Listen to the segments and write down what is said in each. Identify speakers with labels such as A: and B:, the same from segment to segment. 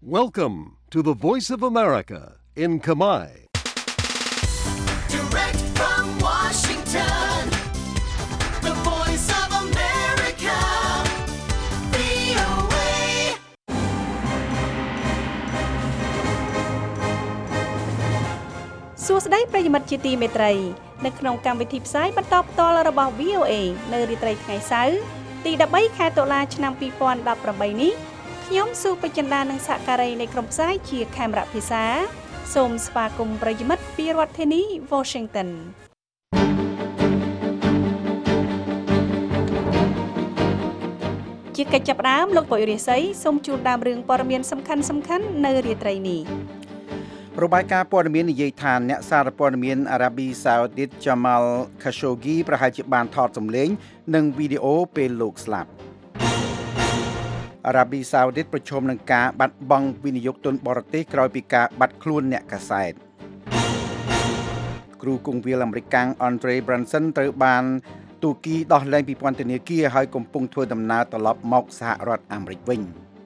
A: Welcome to the Voice of America in Khmer.
B: Direct from Washington, the Voice of America, VOA.
C: សួស្តីប្រិយមិត្តជាទីមេត្រីនៅក្នុងកម្មវិធីផ្សាយបន្តផ្ទាល់របស់ VOA នៅរាត្រីថ្ងៃសៅរ៍ទី13ខែតុលាឆ្នាំ2018នេះខ្ញុំស៊ូពេជ្រចិន្តានិងសហការីនៃក្រុមផ្សាយជាខេមរៈភាសាសូមស្វាគមន៍ប្រិយមិត្តពីរដ្ឋធានី Washington ជាកិច្ចចាប់ផ្ដើមលោកបុយរិស័យសូមជូនដើមរឿងព័ត៌មានសំខាន់ៗនៅរាត្រីនេះ
D: របាយការណ៍ព័ត៌មាននិយាយថាអ្នកសារព័ត៌មានអារ៉ាប៊ីសាអូឌីត Jamal Khashoggi ប្រហែលជាបានថតសម្លេងនិងវីដេអូពេលលោកស្លាប់អារ៉ាប៊ីសាអូឌីតប្រឈមនឹងការបាត់បង់វិនិយោគទុនបរទេសក្រោយពីការបាត់ខ្លួនអ្នកកាសែតគ្រូគង្វាលអាមេរិក Andre Branson ត្រូវបានទូគីដោះលែងពីពន្ធនាគារហើយកំពុងធ្វើដំណើរត្រឡប់មកសហរដ្ឋអាមេរិកវិញ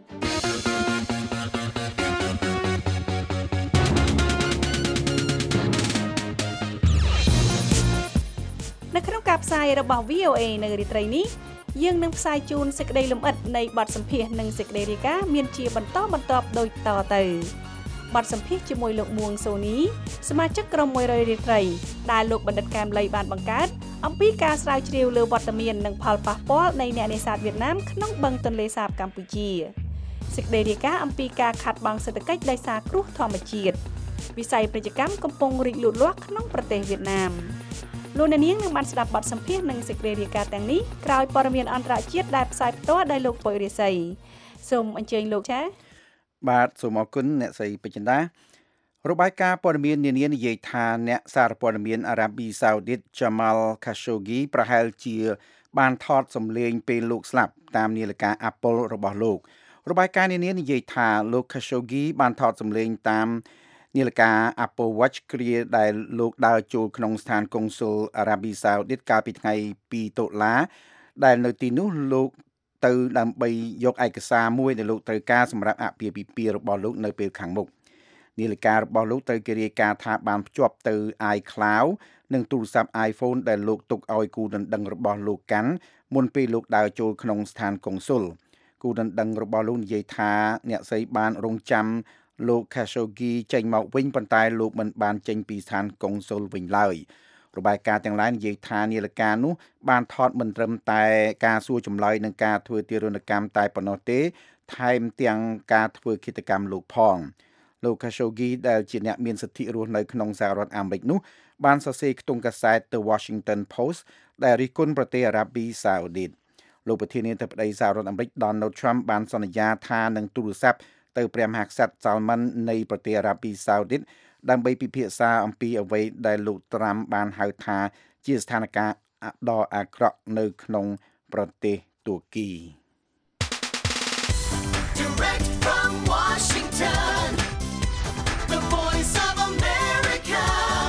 C: នៅក្នុងការផ្សាយរបស់ VOA នៅរាត្រីនេះយើងនឹងផ្សាយជូនសេចក្តីលម្អិតនៃបទសម្ភាសន៍និងសេចក្តីរាយការណ៍មានជាបន្តបន្ទាប់ដូចតទៅបទសម្ភាសន៍ជាមួយលោកមួងសូនីសមាជិកក្រុម100រាត្រីដែលលោកបណ្ឌិតកែមលីបានបង្កើតអំពីការស្រាវជ្រាវលើវត្តមាននិងផលប៉ះពាល់នៃអ្នកនេសាទវៀតណាមក្នុងបឹងទន្លេសាបកម្ពុជាសេចក្តីរាយការណ៍អំពីការខាត់បងសេដ្ឋកិច្ចដោយសារគ្រោះធម្មជាតិវិស័យពាណិជ្ជកម្មកំពុងរីកលូតលាស់ក្នុងប្រទេសវៀតណាមលោកអ្នកនាងនឹងបានស្ដាប់បទសម្ភាសន៍និងសេចក្តីរាយការណ៍ទាំងនេះក្រោយព័ត៌មានអន្តរជាតិដែលផ្សាយផ្ទាល់ដោយលោកបុយរិស័យសូមអញ្ជើញលោកចា៎
D: បាទសូមអរគុណអ្នកស្រីពេជ្រចិន្តារបាយការណ៍ព័ត៌មាននានានិយាយថាអ្នកសារព័ត៌មានអារ៉ាប៊ីសាអូឌីត Jamal Khashoggi ប្រហែលជាបានថតសម្លេងពេលលោកស្លាប់តាមនាឡិកា Apple របស់លោករបាយការណ៍នានានិយាយថាលោក Khashoggi បានថតសម្លេងតាមនាឡិកា Apple Watch គ្រាដែលលោកដើរចូលក្នុងស្ថានកុងស៊ុលអារ៉ាប៊ីសាអូឌីតកាលពីថ្ងៃ2តុលាដែលនៅទីនោះលោកទៅដើម្បីយកឯកសារមួយដែលលោកត្រូវការសម្រាប់អពាហ៍ពិពាហ៍របស់លោកនៅពេលខាងមុខនាឡិការបស់លោកត្រូវគេរាយការណ៍ថាបានភ្ជាប់ទៅ iCloud និងទូរស័ព្ទ iPhone ដែលលោកទុកឲ្យគូដណ្ដឹងរបស់លោកកាន់មុនពេលលោកដើរចូលក្នុងស្ថានកុងស៊ុលគូដណ្ដឹងរបស់លោកនិយាយថាអ្នកស្រីបានរងចាំលោក Khashoggi ចេញមកវិញប៉ុន្តែលោកមិនបានចេញពីស្ថានកុងស៊ុលវិញឡើយរបាយការណ៍ទាំងឡាយនិយាយថានាឡិកានោះបានថតមិនត្រឹមតែការសួរចម្លើយនិងការធ្វើទារុណកម្មតែប៉ុណ្ណោះទេថែមទាំងការធ្វើឃាតកម្មលោកផងលោក Khashoggi ដែលជាអ្នកមានសិទ្ធិរស់នៅក្នុងសហរដ្ឋអាមេរិកនោះបានសរសេរក្នុងកាសែត The Washington Post ដែលរិះគន់ប្រទេសអារ៉ាប៊ីសាអូឌីតលោកប្រធានាធិបតីសហរដ្ឋអាមេរិក Donald Trump បានសន្យាថានឹងទូរស័ព្ទទៅព្រះមហាក្សត្រ Salman នៃប្រទេសអារ៉ាប៊ីសាអូឌីតដើម្បីពិភាក្សាអំពីអ្វីដែលលោកត្រាំបានហៅថាជាស្ថានភាពដ៏អាក្រក់នៅក្នុងប្រទេសទួរគី
B: Direct from Washington, the Voice of America,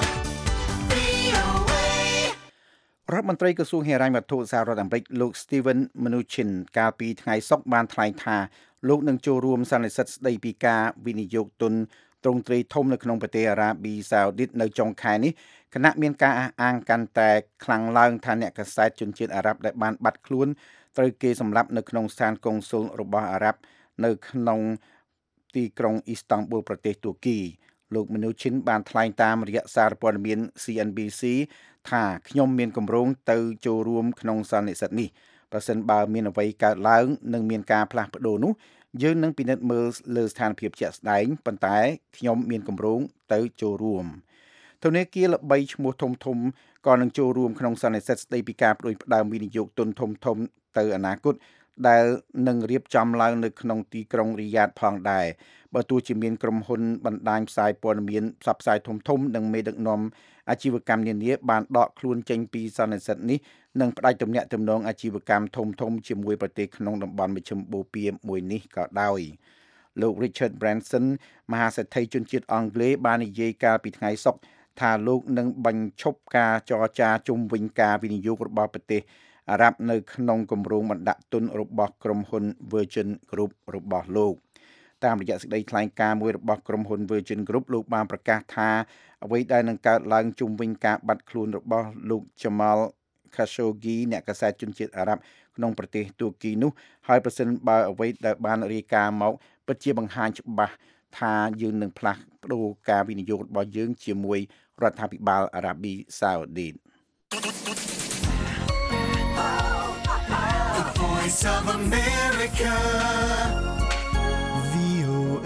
B: VOA.
D: រដ្ឋមន្ត្រីក្រសួងហិរញ្ញវត្ថុសហរដ្ឋអាមេរិកលោក Steven Mnuchin កាលពីថ្ងៃសុក្របានថ្លែងថាលោកនឹងចូលរួមសន្និសីទស្ដីពីការវិនិយោគទុនទ្រង់ទ្រាយធំនៅក្នុងប្រទេសអារ៉ាប៊ីសាអូឌីតនៅចុងខែនេះគណៈមានការអះអាងកាន់តែខ្លាំងឡើងថាអ្នកកាសែតជនជាតិអារ៉ាប់ដែលបានបាត់ខ្លួនត្រូវគេសម្លាប់នៅក្នុងស្ថានកុងស៊ុលរបស់អារ៉ាប់នៅក្នុងទីក្រុងអ៊ីស្តង់ប៊ុលប្រទេសទួរគីលោក Mnuchin បានថ្លែងតាមរយៈសារព័ត៌មាន CNBC ថាខ្ញុំមានគម្រោងទៅចូលរួមក្នុងសន្និសីទនេះប្រសិនបើមានអ្វីកើតឡើងនិងមានការផ្លាស់ប្ដូរនោះយើងនឹងពិនិត្យមើលលើស្ថានភាពជាក់ស្ដែងប៉ុន្តែខ្ញុំមានគម្រោងទៅចូលរួមធនាគារល្បីឈ្មោះធំក៏នឹងចូលរួមក្នុងសន្និសីទស្ដីពីការប្តូរផ្ដើមវិនិយោគទុនធំទៅអនាគតដែលនឹងរៀបចំឡើងនៅក្នុងទីក្រុងរីយ៉ាតផងដែរបើទោះជាមានក្រុមហ៊ុនបណ្ដាញផ្សាយព័ត៌មានផ្សព្វផ្សាយធំនិងមេដឹកនាំអាជីវកម្មនានាបានដកខ្លួនចេញពីសន្និសីទនេះនិងផ្ដាច់ទំនាក់ទំនងអាជីវកម្មធំជាមួយប្រទេសក្នុងតំបន់មជ្ឈិមបូព៌ាមួយនេះក៏ដោយលោក Richard Branson មហាសេដ្ឋីជនជាតិអង់គ្លេសបាននិយាយកាលពីថ្ងៃសុក្រថាលោកនឹងបញ្ឈប់ការចរចាជុំវិញការវិនិយោគរបស់ប្រទេសអារ៉ាប់នៅក្នុងគម្រោងបណ្ដាក់ទុនរបស់ក្រុមហ៊ុន Virgin Group របស់លោកតាមរយៈសេចក្តីថ្លែងការណ៍មួយរបស់ក្រុមហ៊ុន Virgin Group លោកបានប្រកាសថាអ្វីដែលនឹងកើតឡើងជុំវិញការបាត់ខ្លួនរបស់លោក Jamal Khashoggi អ្នកកាសែតជនជាតិអារ៉ាប់ក្នុងប្រទេសទួរគីនោះហើយប្រសិនបើអ្វីដែលបានរាយការណ៍មកពិតជាបង្ហាញច្បាស់ថាយើងនឹងផ្លាស់ប្ដូរការវិនិយោគរបស់យើងជាមួយរដ្ឋាភិបាលអារ៉ាប៊ីសាអូឌីត
B: The Voice of America. VOA.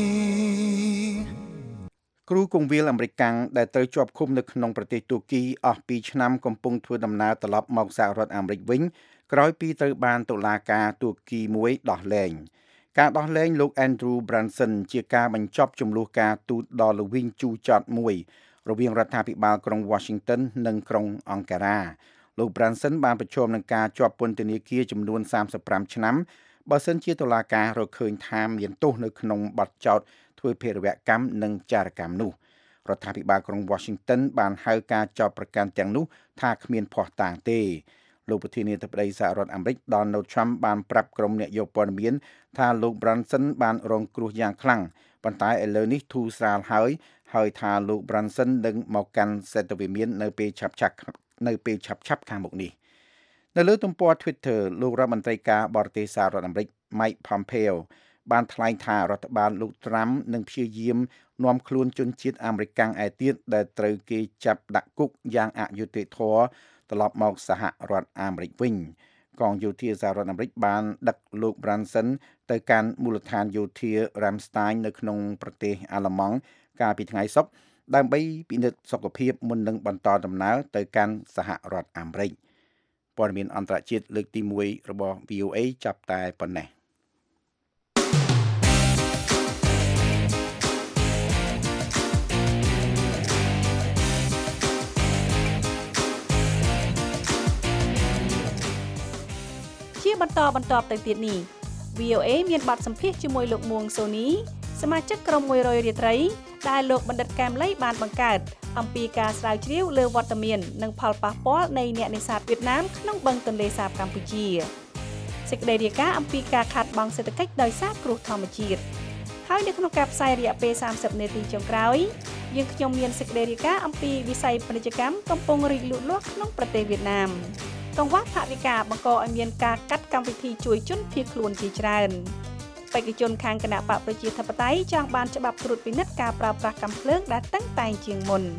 D: គ្រូគង្វាលអាមេរិកដែលត្រូវជាប់ឃុំនៅក្នុងប្រទេសទួរគីអស់2ឆ្នាំកំពុងធ្វើដំណើរត្រឡប់មកសហរដ្ឋអាមេរិកវិញក្រោយពីត្រូវបានតុលាការទួរគីមួយដោះលែងការដោះលែងលោក Andrew Branson ជាការបញ្ចប់ចំនួនការទូតដ៏ល្វីងជូរចត់មួយរវាងរដ្ឋាភិបាលក្រុង Washington និងក្រុងអង្ការ៉ាលោក Branson បានប្រឈមនឹងការជាប់ពន្ធនាគារចំនួន35ឆ្នាំបើសិនជាតុលាការរកឃើញថាមានទោសនៅក្នុងបទចោទធ្វើភេរវកម្មនិងចារកម្មនោះរដ្ឋាភិបាលក្រុង Washington បានហៅការចោទប្រកាន់ទាំងនោះថាគ្មានភស្តុតាងទេលោកប្រធានាធិបតីសហរដ្ឋអាមេរិក Donald Trump បានប្រាប់ក្រុមអ្នកយកព័ត៌មានថាលោក Branson បានរងគ្រោះយ៉ាងខ្លាំងប៉ុន្តែឥឡូវនេះធូរស្រាលហើយថាលោក Branson នឹងមកកាន់សេតវិមាននៅពេលឆាប់ៗខាងមុខនេះនៅលើទំព័រ Twitter លោករដ្ឋមន្ត្រីការបរទេសសហរដ្ឋអាមេរិក Mike Pompeo បានថ្លែងថារដ្ឋបាលលោក Trump នឹងព្យាយាមនាំខ្លួនជនជាតិអាមេរិកឯទៀតដែលត្រូវគេចាប់ដាក់គុកយ៉ាងអយុត្តិធម៌ត្រឡប់មកសហរដ្ឋអាមេរិកវិញកងយោធាសហរដ្ឋអាមេរិកបានដឹកលោក Branson ទៅកាន់មូលដ្ឋានយោធា Ramstein នៅក្នុងប្រទេសអាល្លឺម៉ង់កាលពីថ្ងៃសុក្រដើម្បីពិនិត្យសុខភាពមុននឹងបន្តដំណើរទៅកាន់សហរដ្ឋអាមេរិកព័ត៌មានអន្តរជាតិលើកទី1របស់ VOA ចាប់តែប៉ុណ្ណេះ
C: បន្តទៅទៀតនេះ VOA មានបទសម្ភាសន៍ជាមួយលោកមួងសូនីសមាជិកក្រុម100រាត្រីដែលលោកបណ្ឌិតកែមលីបានបង្កើតអំពីការស្រាវជ្រាវលើវត្តមាននិងផលប៉ះពាល់នៃអ្នកនេសាទវៀតណាមក្នុងបឹងទន្លេសាបកម្ពុជាសេចក្តីរាយការណ៍អំពីការខាតបង់សេដ្ឋកិច្ចដោយសារគ្រោះធម្មជាតិហើយនៅក្នុងការផ្សាយរយៈពេល30នាទីចុងក្រោយយើងខ្ញុំមានសេចក្តីរាយការណ៍អំពីវិស័យពាណិជ្ជកម្មកំពុងរីកលូតលាស់ក្នុងប្រទេសវៀតណាមកង្វះថវិកាបង្កឲ្យមានការកាត់កម្មវិធីជួយជនភៀសខ្លួនជាច្រើនបេក្ខជនខាងគណៈបកប្រជាធិបតេយ្យចង់បានច្បាប់ត្រួតពិនិត្យការប្រើប្រាស់កាំភ្លើងដែលតឹងតែងជាងមុន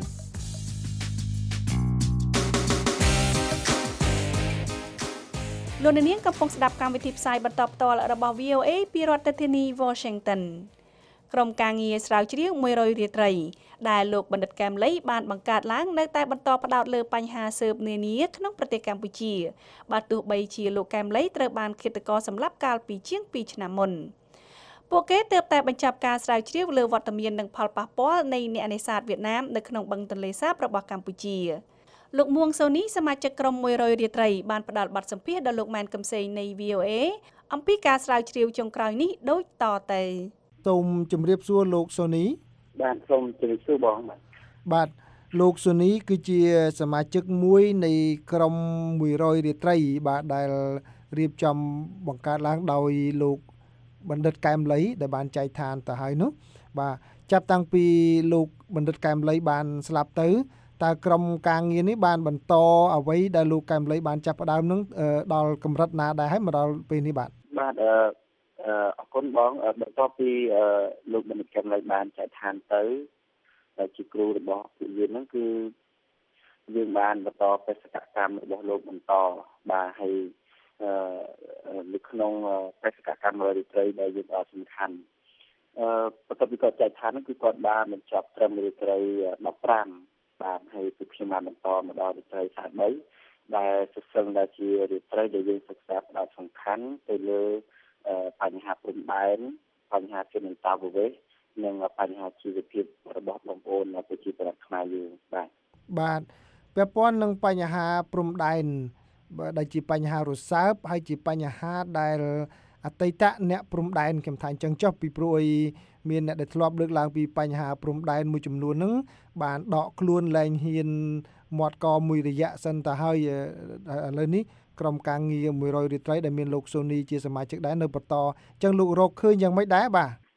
C: លោកនាងកំពុងស្ដាប់កម្មវិធីផ្សាយបន្តផ្ទាល់របស់ VOA ពីរដ្ឋធានី Washington ក្រុមការងារស្រាវជ្រាវ100រាត្រីដែលលោកបណ្ឌិតកែមលីបានបង្កើតឡើងនៅតែបន្តផ្ដោតលើបញ្ហាស៊ើបនានាក្នុងប្រទេសកម្ពុជាបើទោះបីជាលោកកែមលីត្រូវបានឃាតករសម្លាប់កាលពីជាង2ឆ្នាំមុនពួកគេទើបតែបញ្ចប់ការស្រាវជ្រាវលើវត្តមាននិងផលប៉ះពាល់នៃអ្នកនេសាទវៀតណាមនៅក្នុងបឹងទន្លេសាបរបស់កម្ពុជាលោកមួងសូនីសមាជិកក្រុម100រាត្រីបានផ្ដល់បទសម្ភាសន៍ដល់លោកម៉ែនកឹមសេងនៃ VOA អំពីការស្រាវជ្រាវចុងក្រោយនេះដូចតទៅ
E: សូមជម្រាបសួរលោកសូនី
F: បាទសូមជម្រាបសួរបង
E: បាទលោកសូនីគឺជាសមាជិកមួយនៃក្រុម100រាត្រីបាទដែលរៀបចំបង្កើតឡើងដោយលោកបណ្ឌិតកែមលីដែលបានចែកឋានទៅហើយនោះបាទចាប់តាំងពីលោកបណ្ឌិតកែមលីបានស្លាប់ទៅតើក្រុមការងារនេះបានបន្តអ្វីដែលលោកកែមលីបានចាប់ផ្ដើមនឹងដល់កម្រិតណាដែរហើយមកដល់ពេលនេះបាទ
F: អរគុណបងបន្ទាប់ពីលោកបណ្ឌិតកែមលីបានចែកឋានទៅជាគ្រូរបស់ពួកយើងហ្នឹងគឺយើងបានបន្តបេសកកម្មរបស់លោកបន្តបាទហើយនៅក្នុងបេសកកម្មរាត្រីដែលយើងអត់សំខាន់បន្ទាប់ពីគាត់ចែកឋានហ្នឹងគឺគាត់បានបញ្ចប់ត្រឹមរាត្រី15បាទហើយគឺខ្ញុំបានបន្តមកដល់រាត្រី43ដែលសិស្សដែលជារាត្រីដែលយើងសិក្សាផ្ដោតសំខាន់ទៅលើបញ្ហាព្រំដែនបញ្ហាជនអន្តោប្រវេសន៍និងបញ្ហាជីវភាពរបស់បងប្អូនប្រជាពលរដ្ឋខ្មែរយើង
E: បាទពាក់ព័ន្ធនឹងបញ្ហាព្រំដែនដែលជាបញ្ហារសើបហើយជាបញ្ហាដែលអតីតអ្នកព្រំដែនខ្ញុំថាអញ្ចឹងចុះពីព្រោះមានអ្នកដែលធ្លាប់លើកឡើងពីបញ្ហាព្រំដែនមួយចំនួនហ្នឹងបានដកខ្លួនលែងហ៊ានមាត់កមួយរយៈសិនទៅហើយឥឡូវនេះក្រុមការងារ100រាត្រីដែលមានលោកសូនីជាសមាជិកដែរនៅបន្តអញ្ចឹងលោករកឃើញយ៉ាងម៉េចដែរ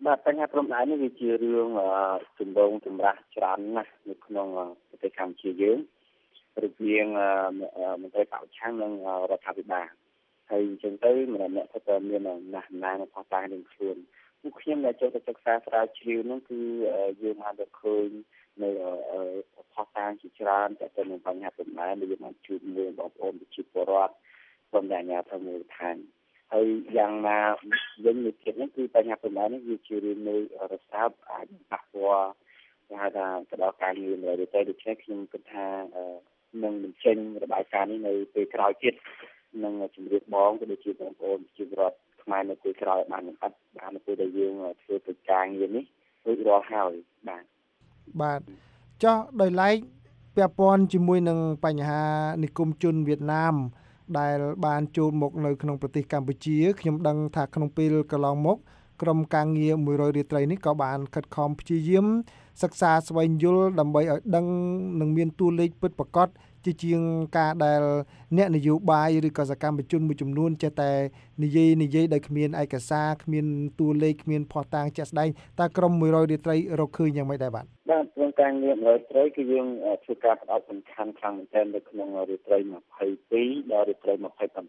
F: បាទបញ្ហាព្រំដែននេះវាជារឿងចម្បងចម្រាស់ច្រើនណាស់នៅក្នុងប្រទេសកម្ពុជាយើងរវាងមន្ត្រីបព្វឆាំងនិងរដ្ឋាភិបាលហើយអញ្ចឹងទៅម្នាក់ៗទៅមានណាស់ណាស់ផុសតាងនឹងខ្លួនពួកខ្ញុំដែលចូលទៅសិក្សាស្រាវជ្រាវនោះគឺយើងបានទៅឃើញនៅផុសតាងជាច្រើនតែទៅនឹងបញ្ហាព្រំដែនដែលយើងបានជួបមួយបងប្អូនប្រជាពលរដ្ឋព្រមទាំងអាជ្ញាធរមូលដ្ឋានហើយយ៉ាងណាវិញមួយទៀតនេះគឺបញ្ហាព្រំដែននេះវាជារឿងមួយរសើបអាចប៉ះពាល់គេហៅថាទៅដល់ការងារនៅទៅដូច្នេះខ្ញុំគិតថានឹងបញ្ចេញរបាយការណ៍នេះនៅពេលក្រោយទៀតនឹងជម្រាបបងក៏ដូចជាបងប្អូនប្រជាពលរដ្ឋខ្មែរនៅពេលក្រោយបានអត់បាននៅពេលដែលយើងធ្វើកិច្ចការងារនេះរួចរាល់ហើយបាទ
E: ចុះដោយឡែកពាក់ព័ន្ធជាមួយនឹងបញ្ហានិគមជនវៀតណាមដែលបានចូលមកនៅក្នុងប្រទេសកម្ពុជាខ្ញុំដឹងថាក្នុងពេលកន្លងមកក្រុមការងារ100រាត្រីនេះក៏បានខិតខំព្យាយាមសិក្សាស្វែងយល់ដើម្បីឲ្យដឹងនិងមានតួលេខពិតប្រាកដជាជាងការដែលអ្នកនយោបាយឬក៏សកម្មជនមួយចំនួនចេះតែនិយាយដោយគ្មានឯកសារគ្មានតួលេខគ្មានភស្តុតាងជាក់ស្ដែងតើក្រុម100រាត្រីរកឃើញយ៉ាងម៉េចដែរបាទ
F: ក្រុមការងារ100រាត្រីគឺយើងធ្វើការផ្ដោតសំខាន់ខ្លាំងមែនទែននៅក្នុងរាត្រី22ដល់រាត្រី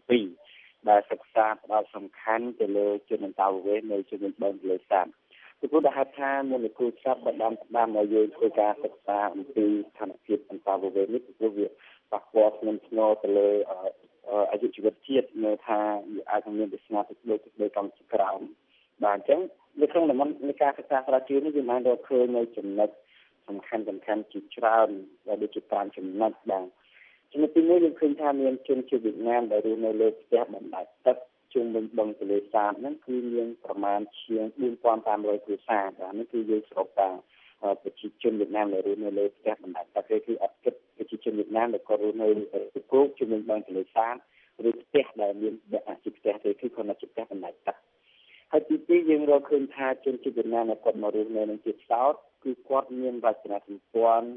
F: 27ដែលសិក្សាផ្ដោតសំខាន់ទៅលើជនអន្តោប្រវេសន៍នៅជុំវិញបឹងទន្លេសាបពីព្រោះដែលហេតុថាមូលនិធិចាប់បានឲ្យយើងធ្វើការសិក្សាអំពីស្ថានភាពអន្តោប្រវេសន៍នេះពីព្រោះវាប៉ះពាល់ធ្ងន់ធ្ងរទៅលើអាយុជីវិតជាតិនៅថាវាអាចមានវាសនាទៅលើកម្មសិទ្ធិក្រោមបាទអញ្ចឹងនៅក្នុងតំបន់នៃការសិក្សាស្រាវជ្រាវនេះយើងបានរកឃើញនៅចំណុចសំខាន់ជាច្រើនដែលដូចជា5ចំណុចបាទចំណុចទី1យើងឃើញថាមានជនជាតិវៀតណាមដែលរស់នៅលើផ្ទះបណ្ដែតទឹកជុំវិញបឹងទន្លេសាបហ្នឹងគឺមានប្រមាណជាង 4,500 គ្រួសារបាទនេះគឺយើងស្រុកតាប្រជាជនវៀតណាមដែលរស់នៅលើផ្ទះបណ្ដែតទឹកគឺអត់គិតប្រជាជនវៀតណាមដែលគាត់រស់នៅគោកជុំវិញបឹងទន្លេសាបឬផ្ទះដែលមានជាផ្ទះទេគឺគាត់នៅជាផ្ទះបណ្ដែតទឹកហើយទី2យើងរកឃើញថាជនជាតិវៀតណាមដែលគាត់មករស់នៅនឹងជាសោតគឺគាត់មានវចនសម្ព័ន្ធ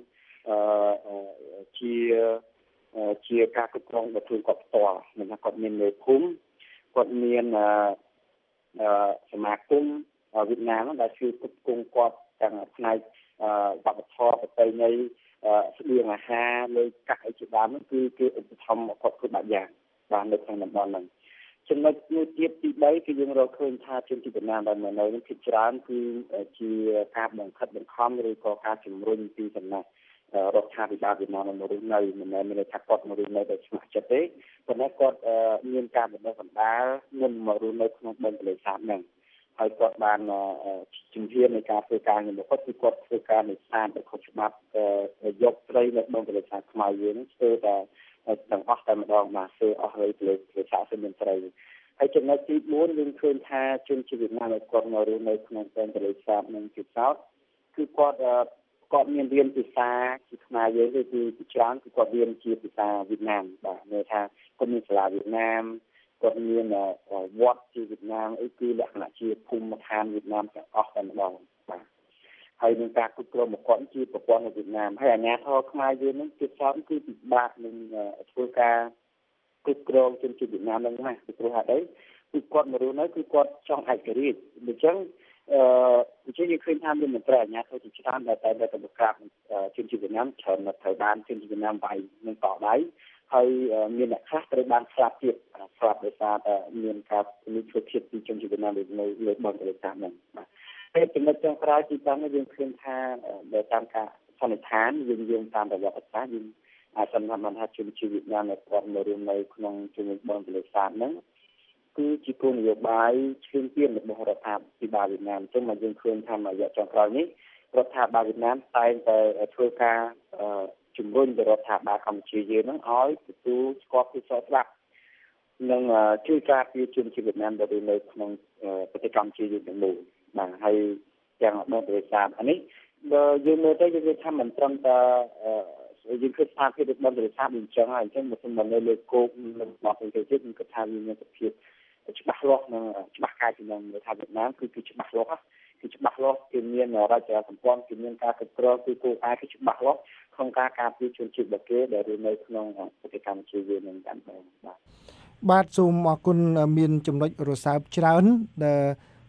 F: ជាការគ្រប់គ្រងដោយខ្លួនគាត់ផ្ទាល់មិនថាគាត់មានមេភូមិគាត់មានសមាគមវៀតណាមដែលជួយគ្រប់គ្រងគាត់ទាំងផ្នែកវប្បធម៌ប្រពៃណីស្បៀងអាហារលើកាក់អីជាដើមគឺគេឧបត្ថម្ភគាត់គ្រប់បែបយ៉ាងបាននៅក្នុងតំបន់ហ្នឹងចំណុចមួយទៀតទី3គឺយើងរកឃើញថាជនជាតិវៀតណាមដែលមកនៅនេះភាគច្រើនគឺជាការបង្ខិតបង្ខំឬក៏ការជំរុញពីសំណាក់រដ្ឋាភិបាលវៀតណាមមករស់នៅមិនមែនមានថាគាត់មករស់នៅដោយស្ម័គ្រចិត្តទេប៉ុន្តែគាត់មានការបណ្ដុះបណ្ដាលមុនមករស់នៅក្នុងបឹងទន្លេសាបហ្នឹងហើយគាត់បានជំនាញនៃការធ្វើការងាររបស់គាត់ធ្វើការនេសាទដោយខុសច្បាប់យកត្រីនៅបឹងទន្លេសាបខ្មៅយើងធ្វើតែទាំងអស់តែម្ដងបាទធ្វើអស់ហើយលើសាកសមានត្រីហើយចំណុចទី4យើងឃើញថាជនជាតិវៀតណាមគាត់មករស់នៅក្នុងបឹងទន្លេសាបនឹងជាសោតគឺគាត់មានរៀនភាសាជាខ្មែរយើងគឺច្រើនគឺគាត់រៀនជាភាសាវៀតណាមបាទន័យថាគាត់មានសាលាវៀតណាមគាត់មានវត្តជាវៀតណាមអីគឺលក្ខណៈជាភូមិឋានវៀតណាមទាំងអស់តែម្ដងបាទហើយនឹងការគ្រប់គ្រងមកគាត់ជាប្រព័ន្ធនៅវៀតណាមហើយអាជ្ញាធរខ្មែរយើងនឹងជាសោតគឺពិបាកនឹងធ្វើការគ្រប់គ្រងជនជាតិវៀតណាមហ្នឹងណាពីព្រោះហេតុអីគឺគាត់មករស់នៅគឺគាត់ចង់ឯករាជ្យអញ្ចឹងយើងឃើញថាមានមន្ត្រីអាជ្ញាធរជាច្រើនដែលតែទៅប្រកាសជនជាតិវៀតណាមច្រើនត្រូវបានជនជាតិវៀតណាមវាយនឹងតដៃហើយមានអ្នកខ្លះត្រូវបានស្លាប់ទៀតស្លាប់ដោយសារតែមានការលួចឈើជាតិពីជនជាតិវៀតណាមនៅលើបឹងទន្លេសាបហ្នឹងបាទតែចំណុចចុងក្រោយទី5យើងឃើញថាដោយតាមការសន្និដ្ឋានយើងតាមប្រវត្តិសាស្ត្រយើងអាចសន្និដ្ឋានបានថាជនជាតិវៀតណាមដែលគាត់មករស់នៅក្នុងជំនឿបឹងទន្លេសាបហ្នឹងគឺជាគោលនយោបាយឈានទានរបស់រដ្ឋាភិបាលវៀតណាមអញ្ចឹងមកយើងឃើញថារយៈចុងក្រោយនេះរដ្ឋាភិបាលវៀតណាមតែងតែធ្វើការជំរុញទៅរដ្ឋាភិបាលកម្ពុជាយើងនឹងឲ្យទទួលស្គាល់ពីសស្រាប់និងជួយការពារជនជាតិវៀតណាមដែលនៅក្នុងប្រទេសកម្ពុជាយើងទាំងមូលបាទហើយទាំងបឹងទន្លេសាបអានេះបើយើងមើលទៅយើងឃើញថាមិនត្រឹមតែយើងឃើញស្ថានភាពរបស់បឹងទន្លេសាបអញ្ចឹងហើយអញ្ចឹងមកនៅលើគោកនៅរបស់ប្រទេសជាតិគឺថាវាមានសភាពច្បាស់លាស់និងច្បាស់កាយពីនឹងរដ្ឋាភិបាលវៀតណាមគឺច្បាស់លាស់គឺមានរដ្ឋាភិបាលសម្ព័ន្ធគឺមានការគ្រប់គ្រងគឺគោលការណ៍គឺច្បាស់លាស់ក្នុងការការពារជនជាតិរបស់គេដែលរស់នៅក្នុងប្រទេសកម្ពុជាយើងនឹងតាមបាទ
E: បាទសូមអរគុណមានចំណុចរសើបច្រើនដែល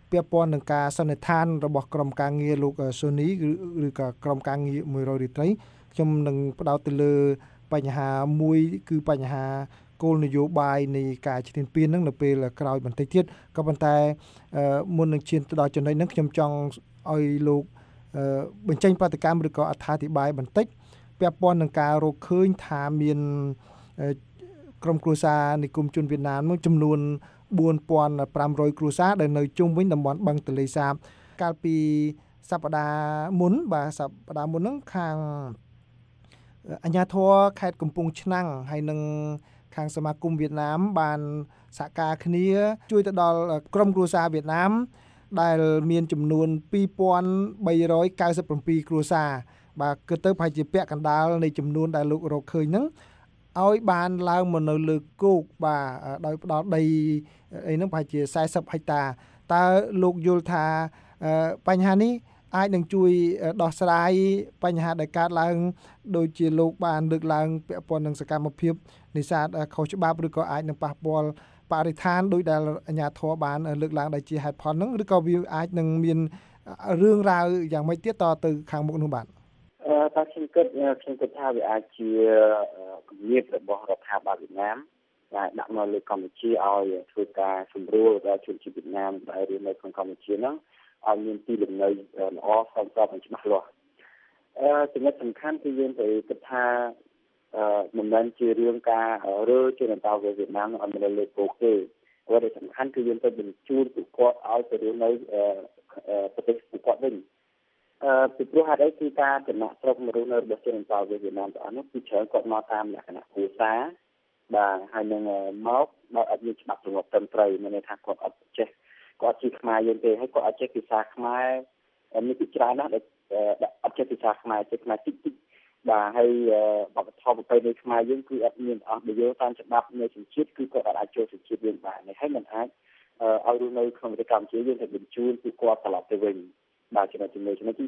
E: ពាក់ព័ន្ធនឹងការសន្និដ្ឋានរបស់ក្រុមការងារលោកស៊ូនីឬក៏ក្រុមការងារ100រាត្រីខ្ញុំនឹងផ្ដោតទៅលើបញ្ហាមួយគឺបញ្ហាគោលនយោបាយនៃការឈ្លានពាននឹងនៅពេលក្រោយបន្តិចទៀតក៏ប៉ុន្តែមុននឹងឈានទៅដល់ចំណុចហ្នឹងខ្ញុំចង់ឲ្យលោកបញ្ចេញប្រតិកម្មឬក៏អត្ថាធិប្បាយបន្តិចពាក់ព័ន្ធនឹងការរកឃើញថាមានក្រុមគ្រួសារនិគមជនវៀតណាមនោះចំនួន4500គ្រួសារដែលនៅជុំវិញតំបន់បឹងទន្លេសាបកាលពីសប្តាហ៍មុនហ្នឹងខាងអាជ្ញាធរខេត្តកំពង់ឆ្នាំងហើយនឹងខាងសមាគមវៀតណាមបានសហការគ្នាជួយទៅដល់ក្រុមគ្រួសារវៀតណាមដែលមានចំនួន2397គ្រួសារបាទគឺទៅប្រហែលជាពាក់កណ្ដាលនៃចំនួនដែលលោករកឃើញហ្នឹងឲ្យបានឡើងមកនៅលើគោកបាទដោយផ្ដល់ដីអីហ្នឹងប្រហែលជា40ហិកតាតើលោកយល់ថាបញ្ហានេះអាចនឹងជួយដោះស្រាយបញ្ហាដែលកើតឡើងដូចជាលោកបានលើកឡើងពាក់ព័ន្ធនឹងសកម្មភាពនេសាទខុសច្បាប់ឬក៏អាចនឹងប៉ះពាល់បរិស្ថានដោយដែលអាជ្ញាធរបានលើកឡើងដែលជាហេតុផលហ្នឹងឬក៏វាអាចនឹងមានរឿងរ៉ាវយ៉ាងម៉េចទៀតតទៅខាងមុខនោះបាទ
F: តែខ្ញុំគិតថាវាអាចជាគំនិតរបស់រដ្ឋាភិបាលវៀតណាមដែលដាក់មកលើកម្ពុជាឲ្យធ្វើការសម្រួលដល់ជនជាតិវៀតណាមដែលរស់នៅក្នុងកម្ពុជាហ្នឹងឲ្យមានទីលំនៅល្អសមស្របនិងច្បាស់លាស់ចំណុចសំខាន់គឺយើងត្រូវគិតថាមិនមែនជារឿងការរើជនតៅវៀតណាមឲ្យមកលើគោកទេអ្វីដែលសំខាន់គឺយើងត្រូវបញ្ជូនពួកគាត់ឲ្យទៅរស់នៅប្រទេសពួកគាត់វិញពីព្រោះហេតុអីគឺការចំណាក់ស្រុកមករស់នៅរបស់ជនតៅវៀតណាមទាំងអស់នោះគឺច្រើនគាត់មកតាមលក្ខណៈគ្រួសារបាទហើយនឹងមកដោយអត់មានច្បាប់ប្រមូលត្រឹមត្រូវមានន័យថាគាត់អត់ចេះគាត់ជាខ្មែរយើងទេហើយគាត់អត់ចេះភាសាខ្មែរមានពីច្រើនណាស់ដែលអត់ចេះភាសាខ្មែរចេះខ្មែរតិចបាទហើយបទធម៌ប្រពៃណីខ្មែរយើងគឺអត់មានអស់ដែលយកតាមច្បាប់នៃសញ្ជាតិគឺគាត់អត់អាចចូលសញ្ជាតិយើងបានហើយមិនអាចឲ្យរស់នៅក្នុងប្រទេសកម្ពុជាយើងទៅបញ្ជូនពួកគាត់ត្រឡប់ទៅវិញបាទចំណុចទី1ចំណុចទី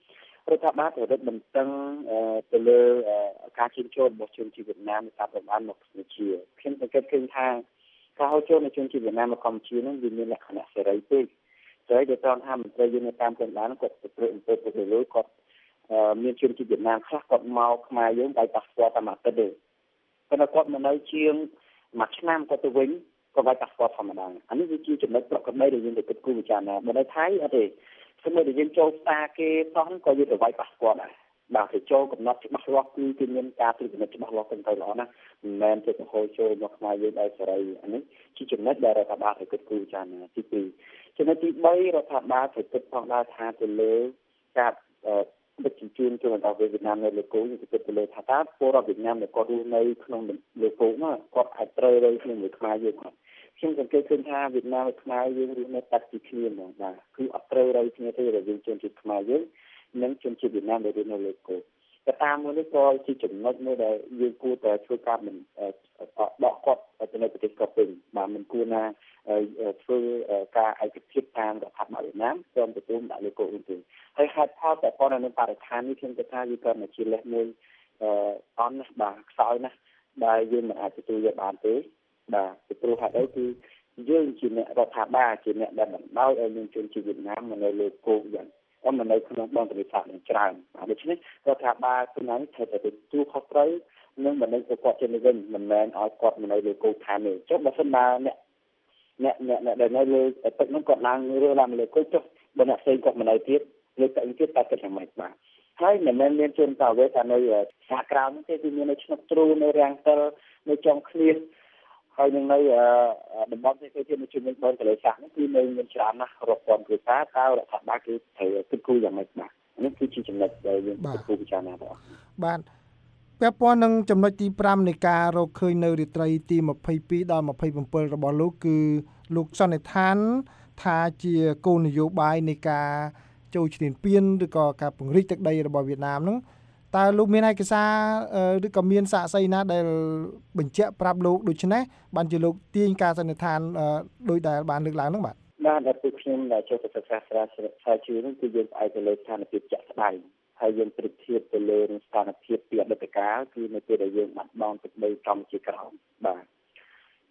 F: 2រដ្ឋាភិបាលត្រូវរឹតបន្តឹងទៅលើការជិះចូលរបស់ជនជាតិវៀតណាមនៅតាមតំបន់មកកម្ពុជាខ្ញុំសង្កេតឃើញថាការហូរចូលនៃជនជាតិវៀតណាមមកកម្ពុជានឹងវាមានលក្ខណៈសេរីពេកសេរីដែលត្រង់ថាមន្ត្រីយើងនៅតាមតំបន់គាត់ប្រព្រឹត្តអំពើពុករលួយគាត់មានជនជាតិវៀតណាមខ្លះគាត់មកខ្មែរយើងដោយប៉ាសពតតាមអាទិត្យទេគាត់គាត់មកនៅជាងមួយឆ្នាំគាត់ទៅវិញគាត់បាយប៉ាសពតធម្មតាអានេះវាជាចំណុចប្រកបដែលយើងទៅគិតគូរពិចារណាបើនៅថៃអត់ទេសម្រាប់តែយើងចូលផ្សារគេសោះក៏យើងទៅវាយប៉ាសពតដែរបាទទៅចូលកំណត់ច្បាស់លាស់គឺមានការត្រួតពិនិត្យច្បាស់លាស់ទៅល្អណាស់មិនមែនទៅហូរចូលមកខ្មែរយើងដោយសេរីអានេះជាចំណុចដែលរដ្ឋាភិបាលត្រូវគិតគូរពិចារណាទី2ចំណុចទី3រដ្ឋាភិបាលត្រូវគិតផងដែរថាទៅលើការដឹកជញ្ជូនជនជាតិវៀតណាមនៅលើគោកយើងគិតទៅលើថាតើពលរដ្ឋវៀតណាមដែលគាត់រស់នៅក្នុងលើគោកនោះគាត់អាចត្រូវរៃជាមួយខ្មែរយើងគាត់ខ្ញុំសង្កេតឃើញថាវៀតណាមនិងខ្មែរយើងរស់នៅតាក់ពីគ្នាហ្មងបាទគឺអត់ត្រូវរៃគ្នាទេរវាងជនជាតិខ្មែរយើងនិងជនជាតិវៀតណាមដែលរស់នៅលើគោកតែតាមមួយនេះក៏ជាចំណុចមួយដែលយើងគួរតែធ្វើការមិនដកគាត់ទៅនៅប្រទេសគាត់វិញបាទមិនគួរណាធ្វើការឯកភាពតាមរដ្ឋាភិបាលវៀតណាមព្រមទាំងដាក់លើគោកវិញទេហើយហេតុផលតែប៉ុណ្ណឹងនៅបរិស្ថាននេះខ្ញុំគិតថាវាក៏ជាលេសមួយអន់ណាស់បាទខ្សោយណាស់ដែលយើងមិនអាចទទួលយកបានទេបាទពីព្រោះហេតុអីគឺយើងជាអ្នករដ្ឋាភិបាលជាអ្នកដែលបណ្ដោយឲ្យមានជនជាតិវៀតណាមមកនៅលើគោកយ៉ាងមកនៅក្នុងបឹងទន្លេសាបនឹងច្រើនបាទដូច្នេះរដ្ឋាភិបាលខ្លួនឯងត្រូវតែទទួលខុសត្រូវនិងបណ្ដឹងទៅគាត់ចេញវិញមិនមែនឲ្យគាត់មកនៅលើគោកឋានទេចុះបើសិនណាអ្នកដែលនៅលើទឹកនោះគាត់ឡើងលើគោកចុះបើអ្នកផ្សេងគាត់មកនៅទៀតលើទឹកទៀតតែគិតយ៉ាងម៉េចបាទហើយមិនមែនមានជនតាវេតែនៅសហក្រៅនោះទេគឺមាននៅឆ្នុកទ្រូនៅរាំងទិលនៅចំឃ្លៀសហើយនឹងនៅតំបន់ផ្សេងទៀតនៅជំនាញបឹងទន្លេសាបនេះគឺនៅមានច្រើនណាស់រាប់ពាន់គ្រួសារតើរដ្ឋាភិបាលគឺត្រូវគិតគូរយ៉ាងម៉េចបាទនេះគឺជាចំណុចដែលយើងគិតគូរពិចារណាបង
E: បាទពាក់ព័ន្ធនឹងចំណុចទី5នៃការរកឃើញនៅរាត្រីទី22ដល់27របស់លោកគឺលោកសន្និដ្ឋានថាជាគោលនយោបាយនៃការចូលឈ្លានពានឬក៏ការពង្រីកទឹកដីរបស់វៀតណាមហ្នឹងតើលោកមានឯកសារឬក៏មានសាក្សីណាដែលបញ្ជាក់ប្រាប់លោកដូច្នេះបានជាលោកទាញការសន្និដ្ឋានដោយដែលបានលើកឡើងហ្នឹងបាទ
F: ដែលពួកខ្ញុំដែលចូលទៅសិក្សាស្រាវជ្រាវនេះគឺយើងផ្អែកទៅលើស្ថានភាពជាក់ស្ដែងហើយយើងប្រៀបធៀបទៅលើស្ថានភាពពីអតីតកាលគឺនៅពេលដែលយើងបាត់បង់ទឹកដីកម្ពុជាក្រោមបាទ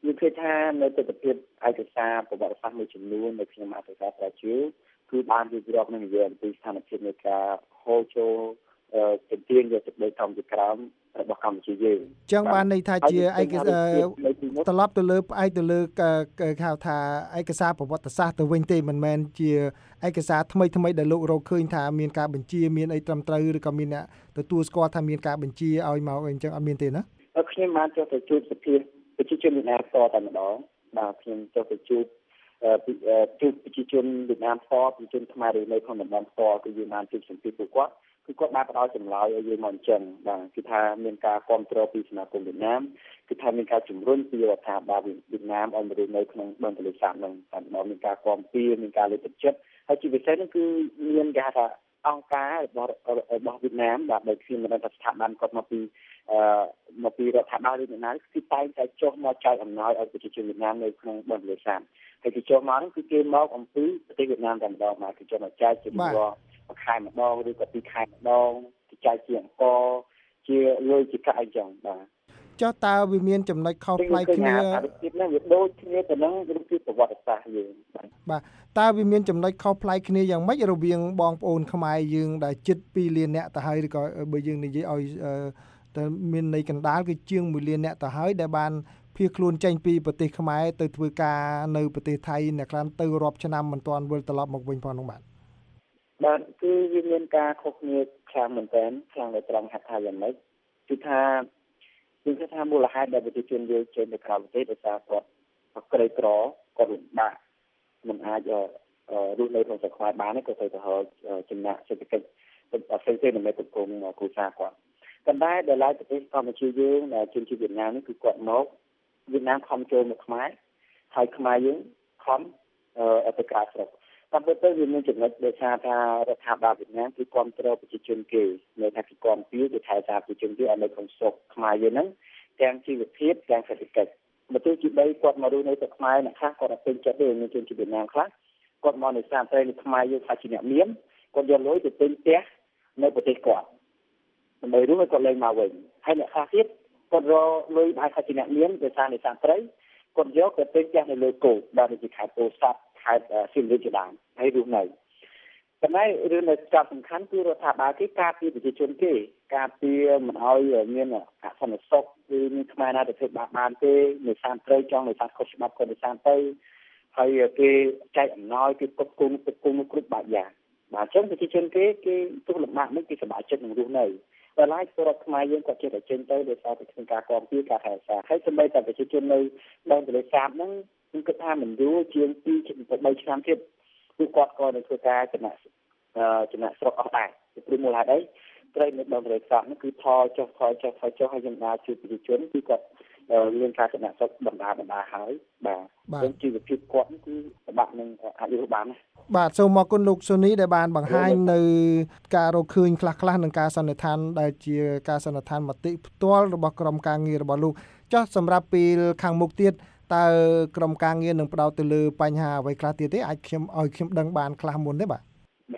F: យើងឃើញថានៅទស្សនវិជ្ជាឯកសារប្រវត្តិសាស្ត្រមួយចំនួននៅក្នុងអត្ថបទស្រាវជ្រាវគឺបានរៀបរាប់នឹងនិយាយអំពីស្ថានភាពនៃការហូរចូលទាមទារយកទឹកដីធម្មជាតិក្រោមរបស់កម្ពុជាយើង
E: ចឹងបានន័យថាជាឯកត្រឡប់ទៅលើផ្អែកទៅលើហៅថាឯកសារប្រវត្តិសាស្ត្រទៅវិញទេមិនមែនជាឯកសារថ្មីដែលលោករកឃើញថាមានការបញ្ជាមានអីត្រឹមត្រូវឬក៏មានអ្នកទទួលស្គាល់ថាមានការបញ្ជាឲ្យមកអីចឹងអត់មានទេណា
F: ខ្ញុំបានចុះទៅជួបសភាប្រជាជនវៀតណាមតែម្ដងបាទខ្ញុំចុះទៅជួបប្រជាជនវៀតណាមប្រជាជនខ្មែរនៅក្នុងតំបន់គឺយើងបានជួបសម្ភាសពួកគាត់គឺគាត់បានផ្ដល់ចម្លើយឲ្យយើងមកអញ្ចឹងបាទគឺថាមានការគ្រប់គ្រងពីសមាគមវៀតណាមគឺថាមានការជំរុញពីរដ្ឋាភិបាលវៀតណាមឲ្យមកនៅក្នុងបឹងទន្លេសាបនឹងតែម្ដងមានការគាំទ្រមានការលើកទឹកចិត្តហើយជាពិសេសនោះគឺមានគេថាអង្គការរបស់វៀតណាមដែលខ្ញុំមិនដឹងថាស្ថាប័នគាត់មកពីរដ្ឋាភិបាលវៀតណាមគឺតែងតែចុះមកចែកអំណោយឲ្យប្រជាជនវៀតណាមនៅក្នុងបឹងទន្លេសាបហើយគេចុះមកនោះគឺគេមកអំពីប្រទេសវៀតណាមតែម្ដងមកគេចុះមកចែកជាមួយខែម្ដងឬក៏ពីរខែម្ដងគេចែកជាអង្គជាលុយជាកាក់អីចឹងបាទ
E: ចុះតើវាមានចំណុចខុសប្លែកគ្នា
F: ទៀតហ្នឹងវាដូចគ្នាទៅនឹងរូបភាពប្រវត្តិសាស្ត្រយើង
E: បាទតើវាមានចំណុចខុសប្លែកគ្នាយ៉ាងម៉េចរវាងបងប្អូនខ្មែរយើងដែលជិត2លានអ្នកទៅហើយឬក៏បើយើងនិយាយឲ្យតែមានន័យកណ្ដាលគឺជាង1លានអ្នកទៅហើយដែលបានភៀសខ្លួនចេញពីប្រទេសខ្មែរទៅធ្វើការនៅប្រទេសថៃអ្នកខ្លះទៅរាប់ឆ្នាំមិនទាន់វិលត្រឡប់មកវិញផងនោះបាទ
F: គឺវាមានការខុសគ្នាខ្លាំងមែនទែនខ្លាំងនៅត្រង់ហេតុថាយ៉ាងម៉េចគឺថាយើងគិតថាមូលហេតុដែលប្រជាជនយើងចេញទៅក្រៅប្រទេសដោយសារគាត់ក្រីក្រគាត់លំបាកមិនអាចរស់នៅក្នុងស្រុកខ្មែរបានទេក៏ទៅហៅចំណាក់សេដ្ឋកិច្ចផ្សេងៗដើម្បីគ្រប់គ្រងគ្រួសារគាត់ប៉ុន្តែដល់ឡែកប្រទេសកម្ពុជាយើងជនជាតិវៀតណាមនេះគឺគាត់មកវៀតណាមខំចូលមកខ្មែរហើយខ្មែរយើងខំទៅក្រៅស្រុកតាមពិតទៅវាមានចំណុចដែលថារដ្ឋាភិបាលវៀតណាមគឺគ្រប់គ្រងប្រជាជនគេនៅថាគេគ្រប់គ្រងទៅថែសារប្រជាជនគេឲ្យនៅក្នុងស្រុកខ្មែរយើងហ្នឹងទាំងជីវភាពទាំងសេដ្ឋកិច្ចបើទោះជាបីគាត់មករស់នៅស្រុកខ្មែរអ្នកខ្លះគាត់អត់ពេញចិត្តទេមានជនជាតិវៀតណាមខ្លះគាត់មកនៅតាមប្រទេសខ្មែរយើងថាជាអ្នកមានគាត់យកលុយទៅទិញផ្ទះនៅប្រទេសគាត់ដើម្បីរស់ឲ្យគាត់លែងមកវិញហើយអ្នកខ្លះទៀតគាត់រកលុយបានថាជាអ្នកមានដោយសារនេសាទត្រីគាត់យកទៅទិញផ្ទះនៅលើគោកដែលជាខេត្តពោធិ៍សាត់ខេត្តសៀមរាបជាដើមហើយរស់នៅប៉ុន្តែរឿងដែលសំខាន់គឺរដ្ឋាភិបាលគេការពារប្រជាជនគេការពារមិនឲ្យមានអសន្តិសុខគឺមានខ្មែរណាទៅធ្វើបាបបានទេនេសាទត្រីចង់នេសាទខុសច្បាប់គាត់នេសាទទៅហើយគេចែកអំណោយគេគ្រប់គ្រងគ្រប់បែបយ៉ាងបាទអញ្ចឹងប្រជាជនគេទុកលំបាកនេះគេសប្បាយចិត្តនឹងរស់នៅតែឡាយពលរដ្ឋខ្មែរយើងគាត់ចេះតែចេញទៅដោយសារតែក្នុងការគាំទ្រការថែរក្សាហើយសូម្បីតែប្រជាជននៅបឹងទន្លេសាបហ្នឹងខ្ញុំគិតថាមិនយូរជាង2ទៅ3ឆ្នាំទៀតគឺគាត់ក៏នឹងធ្វើការចំណាក់ស្រុកអស់ដែរពីព្រោះមូលហេតុអីត្រីនៅបឹងទន្លេសាបហ្នឹងគឺថយចុះហើយយើងបានជួយប្រជាជនគឺគាត់មានការចំណាក់ស្រុកបណ្ដាហើយបាទជីវភាពគាត់គឺពិបាកនឹងអាចរស់បានណា
E: បាទសូមអរគុណលោកសូនីដែលបានបង្ហាញនៅការរកឃើញខ្លះនឹងការសន្និដ្ឋានដែលជាការសន្និដ្ឋានមតិផ្ទាល់របស់ក្រុមការងាររបស់លោកចុះសម្រាប់ពេលខាងមុខទៀតតើក្រុមការងារនឹងផ្ដោតទៅលើបញ្ហាអ្វីខ្លះទៀតទេអាចខ្ញុំដឹងបានខ្លះមុនទេបាទ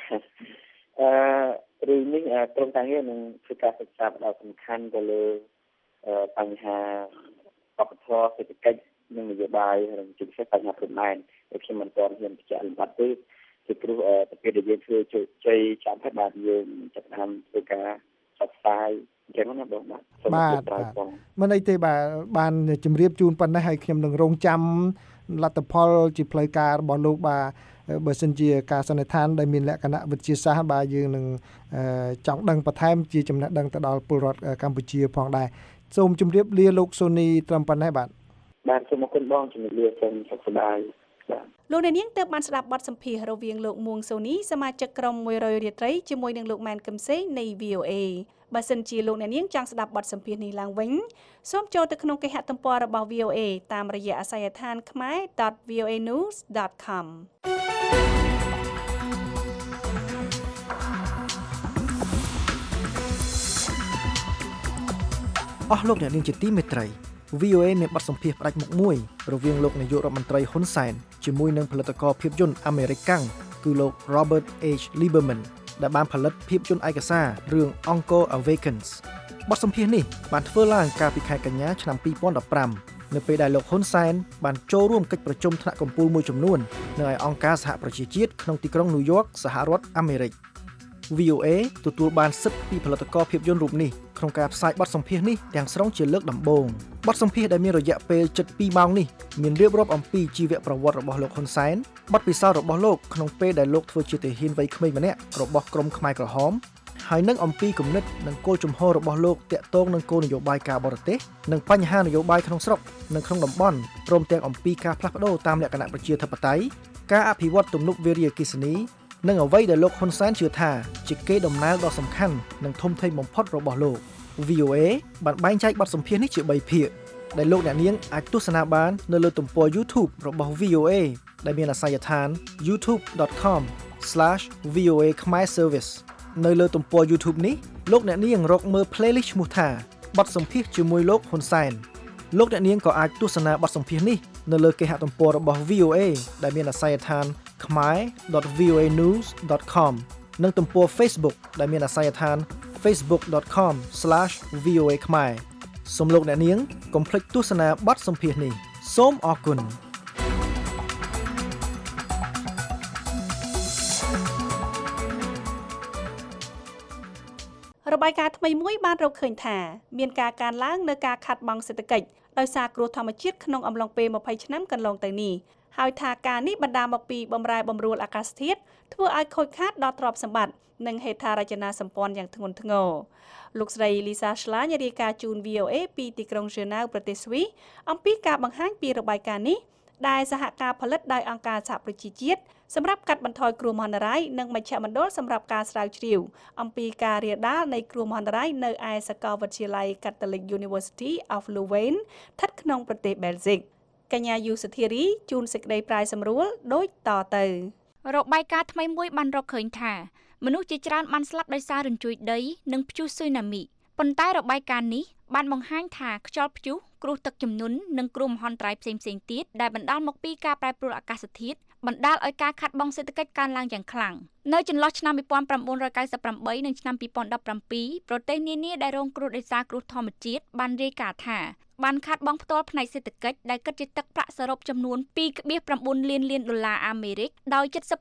F: រឿងនេះក្រុមការងារនឹងធ្វើការសិក្សាផ្ដោតសំខាន់ទៅលើបញ្ហាបព្វធម៌សេដ្ឋកិច្ចនិងនយោបាយនិងជាពិសេសបញ្ហាព្រំដែនដែលខ្ញុំមិនទាន់ហ៊ានបញ្ជាក់លម្អិតទេពីព្រោះប្រភេទដែលយើងធ្វើជោគជ័យចាំតែបាទយើងចាប់តាមធ្វើការផ្សព្វផ្សាយអញ្ចឹងណាបងបាទ
E: មិនអីទេបាទបានជម្រាបជូនប៉ុណ្ណេះហើយខ្ញុំនឹងរងចាំលទ្ធផលជាផ្លូវការរបស់លោកបាទបើសិនជាការសន្និដ្ឋានដែលមានលក្ខណៈវិទ្យាសាស្ត្របាទយើងនឹងចង់ដឹងបន្ថែមជាចំណេះដឹងទៅដល់ពលរដ្ឋកម្ពុជាផងដែរសូមជម្រាបលាលោកសូនីត្រឹមប៉ុណ្ណេះបាទ
F: សូមអរគុណបងជំរាបលាសូមសុខសប្បាយបាទ
C: លោកអ្នកនាងទើបបានស្ដាប់បទសម្ភាសន៍រវាងលោកមួងសូនីសមាជិកក្រុម100រាត្រីជាមួយនឹងលោកម៉ែនកឹមសេងនៃ VOA បើសិនជាលោកអ្នកនាងចង់ស្ដាប់បទសម្ភាសន៍នេះឡើងវិញសូមចូលទៅក្នុងគេហទំព័ររបស់ VOA តាមរយៈអាសយដ្ឋានkhmae.voanews.com
G: អស់លោកអ្នកនាងជាទីមេត្រី VOA មានបទសម្ភាសន៍ផ្ដាច់មុខមួយរវាងលោកនាយករដ្ឋមន្ត្រីហ៊ុនសែនជាមួយនឹងផលិតករភាពយន្តអាមេរិកកាំងគឺលោក Robert H. Lieberman ដែលបានផលិតភាពយន្តឯកសាររឿង Uncle Awakens បទសម្ភាសន៍នេះបានធ្វើឡើងកាលពីខែកញ្ញាឆ្នាំ2015 នៅពេលដែលលោកហ៊ុនសែនបានចូលរួមកិច្ចប្រជុំថ្នាក់កំពូលមួយចំនួននៅឯអង្គការសហប្រជាជាតិក្នុងទីក្រុងញូវយ៉កសហរដ្ឋអាមេរិក VOA ទទួលបានសិទ្ធិពីផលិតករភាពយន្តរូបនេះក្នុងការផ្សាយបទសម្ភាសន៍នេះទាំងស្រុងជាលើកដំបូងបទសម្ភាសន៍ដែលមានរយៈពេលជិត2ម៉ោងនេះមានរៀបរាប់អំពីជីវប្រវត្តិរបស់លោកហ៊ុនសែនបទពិសោធន៍របស់លោកក្នុងពេលដែលលោកធ្វើជាទាហានវ័យក្មេងម្នាក់របស់ក្រុមខ្មែរក្រហមហើយនឹងអំពីគំនិតនិងគោលជំហររបស់លោកទាក់ទងនឹងគោលនយោបាយការបរទេសនិងបញ្ហានយោបាយក្នុងស្រុកនិងក្នុងតំបន់ព្រមទាំងអំពីការផ្លាស់ប្ដូរតាមលក្ខណៈប្រជាធិបតេយ្យការអភិវឌ្ឍទំនប់វារីអគ្គិសនីនិងអ្វីដែលលោកហ៊ុនសែនជឿថាជាកេរដំណែលដ៏សំខាន់និងធំធេងបំផុតរបស់លោក VOA បានបែងចែកបទសម្ភាសន៍នេះជា3ភាគដែលលោកអ្នកនាងអាចទស្សនាបាននៅលើទំព័រ YouTube របស់ VOA ដែលមានអាសយដ្ឋាន youtube.com/VOA Khmer Service នៅលើទំព័រ YouTube នេះលោកអ្នកនាងរកមើល playlist ឈ្មោះថាបទសម្ភាសន៍ជាមួយលោកហ៊ុនសែនលោកអ្នកនាងក៏អាចទស្សនាបទសម្ភាសន៍នេះនៅលើគេហទំព័ររបស់ VOA ដែលមានអាសយដ្ឋាន khmer.voanews.com និងទំព័រ Facebook ដែលមានអាសយដ្ឋាន facebook.com/VOA Khmer សូមលោកអ្នកនាងកុំភ្លេចទស្សនាបទសម្ភាសន៍នេះសូមអរគុណ
C: របាយការណ៍ថ្មីមួយបានរកឃើញថាមានការកើនឡើងនៅការខាត់បង់សេដ្ឋកិច្ចដោយសារគ្រោះធម្មជាតិក្នុងអំឡុងពេល20ឆ្នាំកន្លងទៅនេះហើយថាការនេះបណ្ដាលមកពីបម្រែបម្រួលអាកាសធាតុធ្វើឲ្យខូចខាតដល់ទ្រព្យសម្បត្តិនិងហេដ្ឋារចនាសម្ព័ន្ធយ៉ាងធ្ងន់ធ្ងរលោកស្រី Lisa Schlein រាយការណ៍ជូន VOA ពីទីក្រុង Geneva ប្រទេសស្វីសអំពីការបង្ហាញពីរបាយការណ៍នេះដែលសហការផលិតដោយអង្គការសហប្រជាជាតិសម្រាប់កាត់បន្ថយគ្រោះមហន្តរាយនិងមជ្ឈមណ្ឌលសម្រាប់ការស្រាវជ្រាវអំពីការរាលដាលនៃគ្រោះមហន្តរាយនៅឯសាកលវិទ្យាល័យ Catholic University of Leuven ស្ថិតក្នុងប្រទេសបែលហ្សិកកញ្ញាយូសធារីជូនសេចក្តីប្រាយសម្រួលដូចតទៅ
H: របាយការណ៍ថ្មីមួយបានរកឃើញថាមនុស្សជាច្រើនបានស្លាប់ដោយសាររញ្ជួយដីនិងព្យុះស៊ូណាមីប៉ុន្តែរបាយការណ៍នេះបានបង្ហាញថាខ្យល់ព្យុះគ្រោះទឹកជំនន់និងគ្រោះមហន្តរាយផ្សេងៗទៀតដែលបណ្ដាលមកពីការប្រែប្រួលអាកាសធាតុបណ្ដាលឲ្យការខាត់បង់សេដ្ឋកិច្ចកើនឡើងយ៉ាងខ្លាំងនៅចន្លោះឆ្នាំ1998និងឆ្នាំ2017ប្រទេសនានាដែលរងគ្រោះដោយសារគ្រោះធម្មជាតិបានរាយការណ៍ថាបានខាត់បង់ផ្ទាល់ផ្នែកសេដ្ឋកិច្ចដែលគិតជាទឹកប្រាក់សរុបចំនួន $2.9 លានអាមេរិកដោយ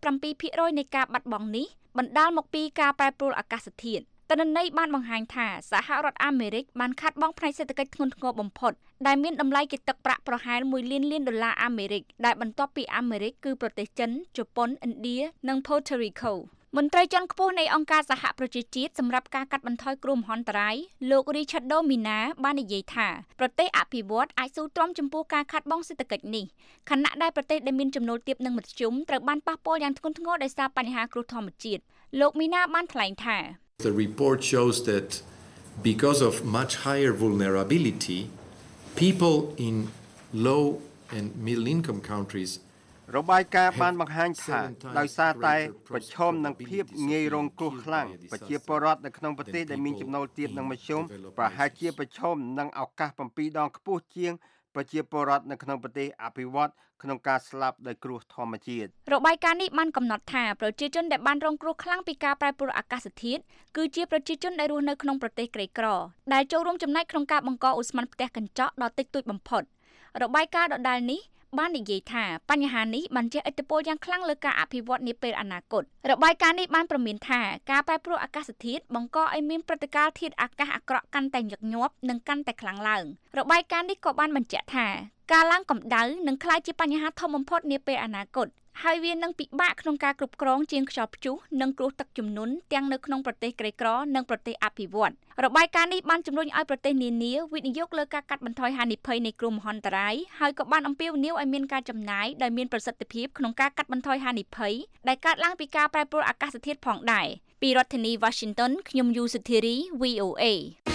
H: 77% នៃការបាត់បង់នេះបណ្ដាលមកពីការប្រែប្រួលអាកាសធាតុទិន្នន័យបានបង្ហាញថាសហរដ្ឋអាមេរិកបានខាត់បង់ផ្នែកសេដ្ឋកិច្ចធ្ងន់ធ្ងរបំផុតដែលមានតម្លៃជាទឹកប្រាក់ប្រហែល$1 លានអាមេរិកដែលបន្ទាប់ពីអាមេរិកគឺប្រទេសចិនជប៉ុនឥណ្ឌានិង Puerto Rico មន្ត្រីជាន់ខ្ពស់នៃអង្គការសហប្រជាជាតិសម្រាប់ការកាត់បន្ថយគ្រោះមហន្តរាយលោក Richard Domina បាននិយាយថាប្រទេសអភិវឌ្ឍអាចស៊ូទ្រាំចំពោះការខាត់បង់សេដ្ឋកិច្ចនេះខណៈដែលប្រទេសដែលមានចំណូលទាបនិងមធ្យមត្រូវបានប៉ះពាល់យ៉ាងធ្ងន់ធ្ងរដោយសារបញ្ហាគ្រោះធម្មជាតិលោក Mina បានថ្លែងថា
I: The report shows that because of much higher vulnerability, people in low and middle income countries
D: របាយការណ៍បានបង្ហាញថាដោយសារតែប្រឈមនឹងភាពងាយរងគ្រោះខ្លាំងប្រជាពលរដ្ឋនៅក្នុងប្រទេសដែលមានចំណូលទាបនិងមធ្យមប្រហែលជាប្រឈមនឹងឱកាស7 ដងខ្ពស់ជាងប្រជាពលរដ្ឋនៅក្នុងប្រទេសអភិវឌ្ឍក្នុងការស្លាប់ដោយគ្រោះធម្មជាតិ
H: របាយការណ៍នេះបានកំណត់ថាប្រជាជនដែលបានរងគ្រោះខ្លាំងពីការប្រែប្រួលអាកាសធាតុគឺជាប្រជាជនដែលរស់នៅក្នុងប្រទេសក្រីក្រដែលចូលរួមចំណែកក្នុងការបង្កឧស្ម័នផ្ទះកញ្ចក់ដ៏តិចតួចបំផុតរបាយការណ៍ដដែលនេះបាននិយាយថាបញ្ហានេះបានជះឥទ្ធិពលយ៉ាងខ្លាំងលើការអភិវឌ្ឍនាពេលអនាគតរបាយការណ៍នេះបានព្រមានថាការប្រែប្រួលអាកាសធាតុបង្កឲ្យមានព្រឹត្តិការណ៍ធាតុអាកាសអាក្រក់កាន់តែញឹកញាប់និងកាន់តែខ្លាំងឡើងរបាយការណ៍នេះក៏បានបញ្ជាក់ថាការឡើងកម្ដៅនឹងក្លាយជាបញ្ហាធំបំផុតនាពេលអនាគតហើយវានឹងពិបាកក្នុងការគ្រប់គ្រងជាងខ្យល់ព្យុះនិងគ្រោះទឹកជំនន់ទាំងនៅក្នុងប្រទេសក្រីក្រនិងប្រទេសអភិវឌ្ឍរបាយការណ៍នេះបានជំរុញឲ្យប្រទេសនានាវិនិយោគលើការកាត់បន្ថយហានិភ័យនៃគ្រោះមហន្តរាយហើយក៏បានអំពាវនាវឲ្យមានការចំណាយដែលមានប្រសិទ្ធភាពក្នុងការកាត់បន្ថយហានិភ័យដែលកើតឡើងពីការប្រែប្រួលអាកាសធាតុផងដែរពីរដ្ឋធានី Washington ខ្ញុំយូសុធារី VOA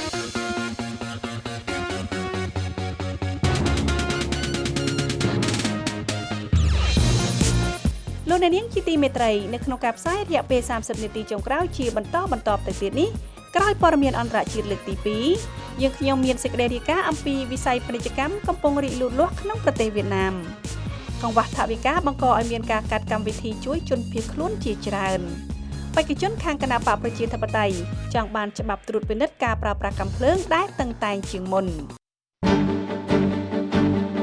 C: លោកអ្នកនាងជាទីមេត្រីនៅក្នុងការផ្សាយរយៈពេល30នាទីចុងក្រោយជាបន្តទៅទៀតនេះក្រោយព័ត៌មានអន្តរជាតិលើកទី2យើងខ្ញុំមានសេចក្តីរាយការណ៍អំពីវិស័យពាណិជ្ជកម្មកំពុងរីកលូតលាស់ក្នុងប្រទេសវៀតណាមកង្វះថវិកាបង្កឲ្យមានការកាត់កម្មវិធីជួយជនភៀសខ្លួនជាច្រើនបេក្ខជនខាងគណបកប្រជាធិបតេយ្យចង់បានច្បាប់ត្រួតពិនិត្យការប្រើប្រាស់កាំភ្លើងដែលតឹងតែងជាងមុន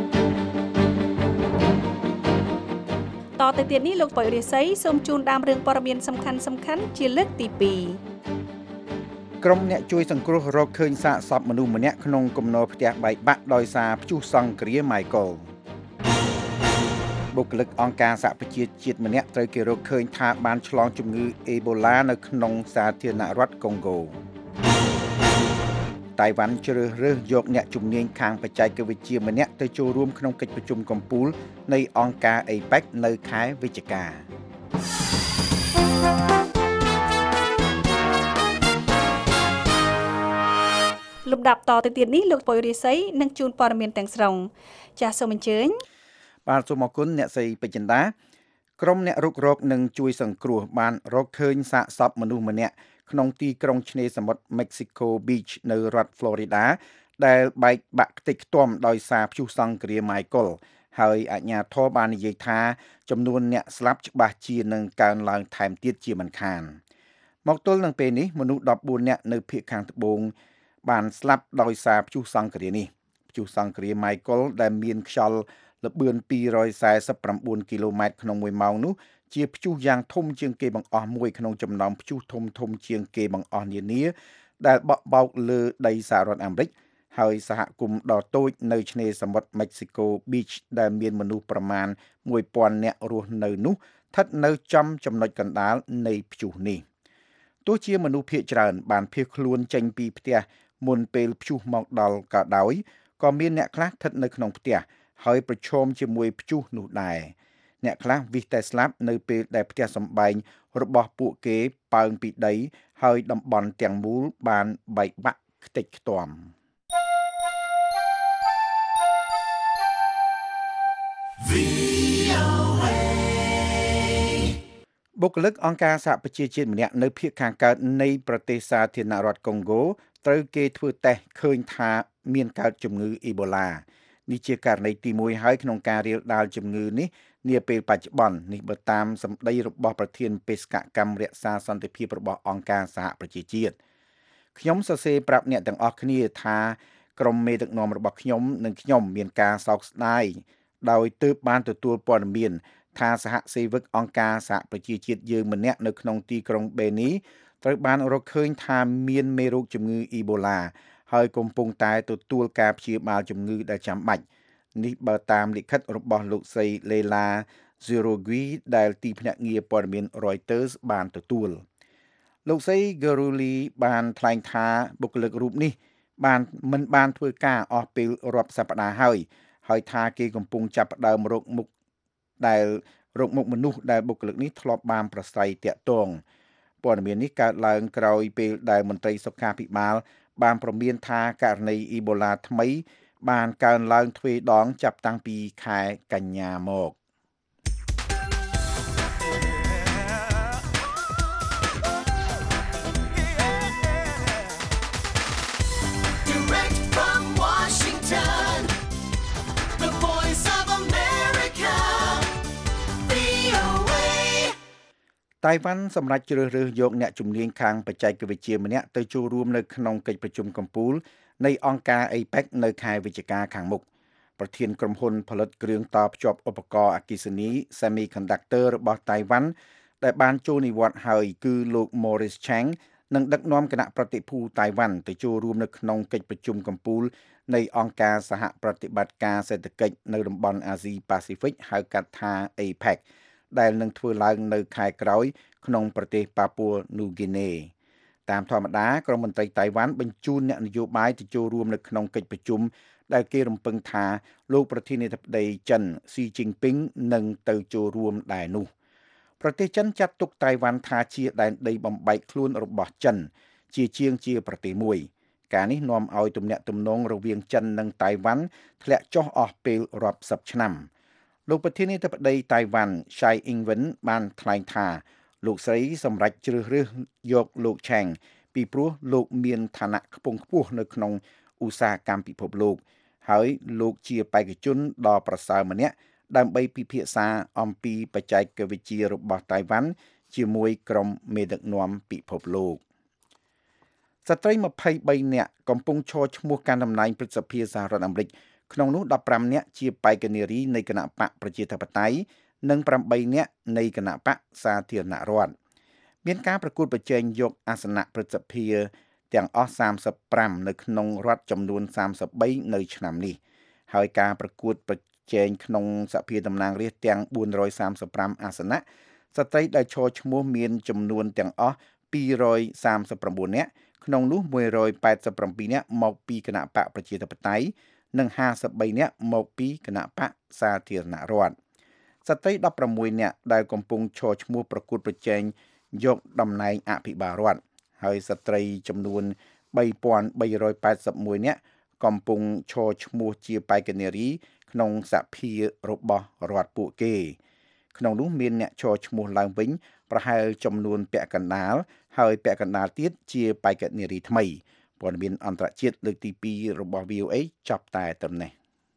C: ទៅទៀតនេះលោកប៉ុយរិស័យសូមជូនដើមរឿងព័ត៌មានសំខាន់ៗជាលើកទី2
D: ក្រុមអ្នកជួយសង្គ្រោះរកឃើញសាកសពមនុស្សម្នាក់ក្នុងគំនរផ្ទះបែកបាក់ដោយសារព្យុះសង្គ្រា Michael បុគ្គលិកអង្គការសហប្រជាជាតិម្នាក់ត្រូវគេរកឃើញថាបានឆ្លងជំងឺអេបូឡានៅក្នុងសាធារណរដ្ឋកុងហ្គោតៃវ៉ាន់ជ្រើសរើសយកអ្នកជំនាញខាងបច្ចេកវិទ្យាម្នាក់ទៅចូលរួមក្នុងកិច្ចប្រជុំកំពូលនៃអង្គការ APEC នៅខែវិច្ឆិកា
C: លំដាប់តទៅទៀតនេះលោកប៉ុយរិស័យនឹងជូនព័ត៌មានទាំងស្រុងចាសសូមអញ្ជើញ
D: បាទសូមអរគុណអ្នកស្រីពេជ្រចិន្តាក្រុមអ្នករុករកនិងជួយសង្គ្រោះបានរកឃើញសាកសពមនុស្សម្នាក់ក្នុងទីក្រុងឆ្នេរសមុទ្រ Mexico Beach នៅរដ្ឋ Florida ដែលបែកបាក់ខ្ទេចខ្ទាំដោយសារព្យុះសង្គ្រា Michael ហើយអាជ្ញាធរបាននិយាយថាចំនួនអ្នកស្លាប់ច្បាស់ជានឹងកើនឡើងថែមទៀតជាមិនខានមកទល់នឹងពេលនេះមនុស្ស14នាក់នៅភាគខាងត្បូងបានស្លាប់ដោយសារព្យុះសង្គ្រានេះព្យុះសង្គ្រា Michael ដែលមានខ្យល់ល្បឿន249គីឡូម៉ែត្រក្នុង1ម៉ោងនោះជាព្យុះយ៉ាងធំជាងគេបង្អស់មួយក្នុងចំណោមព្យុះធំជាងគេបង្អស់នានាដែលបក់បោកលើដីសហរដ្ឋអាមេរិកហើយសហគមន៍ដ៏តូចនៅឆ្នេរសមុទ្រ Mexico Beach ដែលមានមនុស្សប្រមាណ 1000 នាក់រស់នៅនោះស្ថិតនៅចំចំណុចកណ្ដាលនៃព្យុះនេះទោះជាមនុស្សភាគច្រើនបានភៀសខ្លួនចេញពីផ្ទះមុនពេលព្យុះមកដល់ក៏ដោយក៏មានអ្នកខ្លះស្ថិតនៅក្នុងផ្ទះហើយប្រឈមជាមួយព្យុះនោះដែរអ្នកខ្លះវិសតែស្លាប់នៅពេលដែលផ្ទះសម្បែងរបស់ពួកគេប៉ើងពីដីហើយតំបន់ទាំងមូលបានបែកបាក់ខ្ទេចខ្ទាំបុគ្គលិកអង្គការសហប្រជាជាតិម្នាក់នៅភាគខាងកើតនៃប្រទេសសាធារណរដ្ឋកុងហ្គោត្រូវគេធ្វើតេស្តឃើញថាមានកើតជំងឺអេបូឡានេះជាករណីទី1ហើយក្នុងការរាលដាលជំងឺនេះនាពេលបច្ចុប្បន្ននេះបើតាមសម្ដីរបស់ប្រធានបេសកកម្មរក្សាសន្តិភាពរបស់អង្គការសហប្រជាជាតិខ្ញុំសរសេរប្រាប់អ្នកទាំងអស់គ្នាថាក្រុមមេដឹកនាំរបស់ខ្ញុំនិងខ្ញុំមានការសោកស្ដាយដោយទើបបានទទួលព័ត៌មានថាសហសេវកអង្គការសហប្រជាជាតិយើងម្នាក់នៅក្នុងទីក្រុងបេនីត្រូវបានរកឃើញថាមានមេរោគជំងឺអេបូឡាហើយកំពុងតែទទួលការព្យាបាលជំងឺដែលចាំបាច់នេះបើតាមលិខិតរបស់លោកស្រី Leila Zerogui ដែលទីភ្នាក់ងារព័ត៌មាន Reuters បានទទួលលោកស្រី Geruli បានថ្លែងថាបុគ្គលិករូបនេះមិនបានធ្វើការអស់ពេលរាប់សប្តាហ៍ហើយថាគេកំពុងចាប់ផ្ដើមរកមុខមនុស្សដែលបុគ្គលិកនេះធ្លាប់បានប្រស្រ័យតាក់ទងព័ត៌មាននេះកើតឡើងក្រោយពេលដែលមន្ត្រីសុខាភិបាលបានព្រមានថាករណីអ៊ីបូឡាថ្មីបានកើនឡើងទ្វេដងចាប់តាំងពីខែកញ្ញាមក តៃវ៉ាន់សម្រាប់ជ្រើសរើសយកអ្នកជំនាញខាងបច្ចេកវិទ្យាម្នាក់ទៅចូលរួមនៅក្នុងកិច្ចប្រជុំកំពូលនៃអង្គការ APEC នៅខែវិច្ឆិកាខាងមុខប្រធានក្រុមហ៊ុនផលិតគ្រឿងតភ្ជាប់ឧបករណ៍អគ្គិសនី Semiconductor របស់តៃវ៉ាន់ដែលបានចូលនិវត្តន៍ហើយគឺលោក Maurice Chang នឹងដឹកនាំគណៈប្រតិភូតៃវ៉ាន់ទៅចូលរួមនៅក្នុងកិច្ចប្រជុំកំពូលនៃអង្គការសហប្រតិបត្តិការសេដ្ឋកិច្ចនៅតំបន់អាស៊ីប៉ាស៊ីហ្វិកហៅកាត់ថា APECដែលនឹងធ្វើឡើងនៅខែក្រោយក្នុងប្រទេសប៉ាពួរនូហ្គីណេតាមធម្មតាក្រុមមន្ត្រីតៃវ៉ាន់បញ្ជូនអ្នកនយោបាយទៅចូលរួមនៅក្នុងកិច្ចប្រជុំដែលគេរំពឹងថាលោកប្រធានាធិបតីចិនស៊ីជីនពីងនឹងទៅចូលរួមដែរនោះប្រទេសចិនចាត់ទុកតៃវ៉ាន់ថាជាដែនដីបំបែកខ្លួនរបស់ចិនជាជាងជាប្រទេសមួយការនេះនាំឲ្យទំនាក់ទំនងរវាងចិននិងតៃវ៉ាន់ធ្លាក់ចុះអស់ពេលរាប់សិបឆ្នាំលោកប្រធានាធិបតីតៃវ៉ាន់ Tsai Ing-wen បានថ្លែងថាលោកស្រីសម្រេចជ្រើសរើសយកលោក Chang ពីព្រោះលោកមានឋានៈខ្ពង់ខ្ពស់នៅក្នុងឧស្សាហកម្មពិភពលោកហើយលោកជាបេក្ខជនដ៏ប្រសើរម្នាក់ដើម្បីពិភាក្សាអំពីបច្ចេកវិទ្យារបស់តៃវ៉ាន់ជាមួយក្រុមមេដឹកនាំពិភពលោកស្ត្រី23នាក់កំពុងឈរឈ្មោះកាន់តំណែងព្រឹទ្ធសភាសហរដ្ឋអាមេរិកក្នុងនោះ15នាក់ជាបេក្ខនារីនៃគណៈបកប្រជាធិបតេយ្យនិង8នាក់នៃគណៈបកសាធារណរដ្ឋមានការប្រកួតប្រជែងយកអាសនៈប្រសិទ្ធភាពទាំងអស់35នៅក្នុងរដ្ឋចំនួន33នៅឆ្នាំនេះហើយការប្រកួតប្រជែងក្នុងសភាតំណាងរាស្ត្រទាំង435អាសនៈស្ត្រីដែលឈរឈ្មោះមានចំនួនទាំងអស់239នាក់ក្នុងនោះ187នាក់មកពីគណៈបកប្រជាធិបតេយ្យនិង53នាក់មកពីគណៈបកសាធារណរដ្ឋស្ត្រី16នាក់ដែលកំពុងឈរឈ្មោះប្រកួតប្រជែងយកតំណែងអភិបាលរដ្ឋហើយស្ត្រីចំនួន3381នាក់កំពុងឈរឈ្មោះជាបេក្ខនារីក្នុងសភារបស់រដ្ឋពួកគេក្នុងនោះមានអ្នកឈរឈ្មោះឡើងវិញប្រហែលចំនួនពាក់កណ្ដាលហើយពាក់កណ្ដាលទៀតជាបេក្ខនារីថ្មីព័ត៌មានអន្តរជាតិលើកទី2របស់ VOA ចប់តែត្រឹមនេះ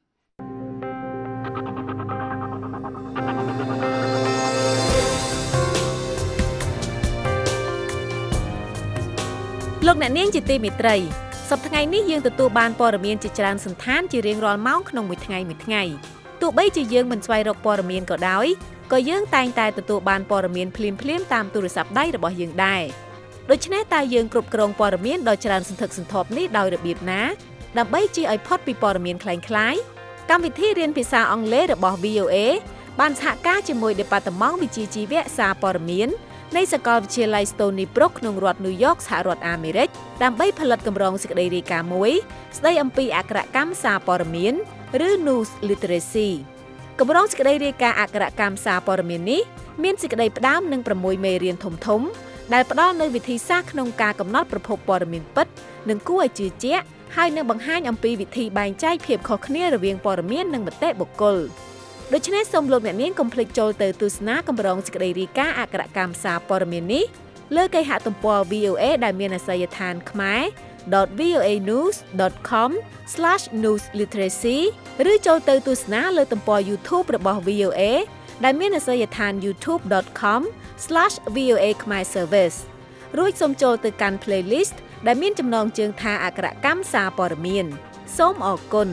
J: លោកអ្នកនាងជាទីមេត្រីសប្តាហ៍ថ្ងៃនេះយើងទទួលបានព័ត៌មានជាច្រើនសន្តានជារៀងរាល់ម៉ោងក្នុងមួយថ្ងៃទោះបីជាយើងមិនស្វែងរកព័ត៌មានក៏ដោយក៏យើងតែងតែទទួលបានព័ត៌មានភ្លាមៗតាមទូរស័ព្ទដៃរបស់យើងដែរដូច្នេះតើយើងគ្រប់គ្រងព័ត៌មានដ៏ច្រើនសន្ធឹកសន្ធាប់នេះដោយរបៀបណាដើម្បីជៀសឲ្យផុតពីព័ត៌មានคล้ายៗកម្មវិធីរៀនភាសាអង់គ្លេសរបស់ VOA បានសហការជាមួយ Department វិជ្ជាជីវៈសារព័ត៌មាននៃសាកលវិទ្យាល័យ Stony Brook ក្នុងរដ្ឋ New York សហរដ្ឋអាមេរិកដើម្បីផលិតកម្រងសេចក្តីរាយការណ៍មួយស្តីអំពីអក្ខរកម្មសារព័ត៌មានឬ News Literacy កម្រងសេចក្តីរាយការណ៍អក្ខរកម្មសារព័ត៌មាននេះមានសេចក្តីផ្ដើមនឹង6មេរៀនធំៗដែលផ្ដល់នូវវិធីសាស្ត្រក្នុងការកំណត់ប្រភពព័ត៌មានពិតនិងគួរឲ្យជឿជាក់ហើយនឹងបង្ហាញអំពីវិធីបែងចែកភាពខុសគ្នារវាងព័ត៌មាននិងមតិបុគ្គលដូច្នេះសូមលោកអ្នកនាងកុំភ្លេចចូលទៅទស្សនាកម្រងសេចក្តីរាយការណ៍អក្ខរកម្មសារព័ត៌មាននេះលើគេហទំព័រ VOA ដែលមានអាសយដ្ឋានkhmer.voanews.com/newsliteracy ឬចូលទៅទស្សនាលើទំព័រ YouTube របស់ VOA ដែលមានអាសយដ្ឋាន youtube.com/VOA Khmer Service រួចសូមចូលទៅកាន់ playlist ដែលមានចំណងជើងថាអក្ខរកម្មសារព័ត៌មានសូមអរគុណ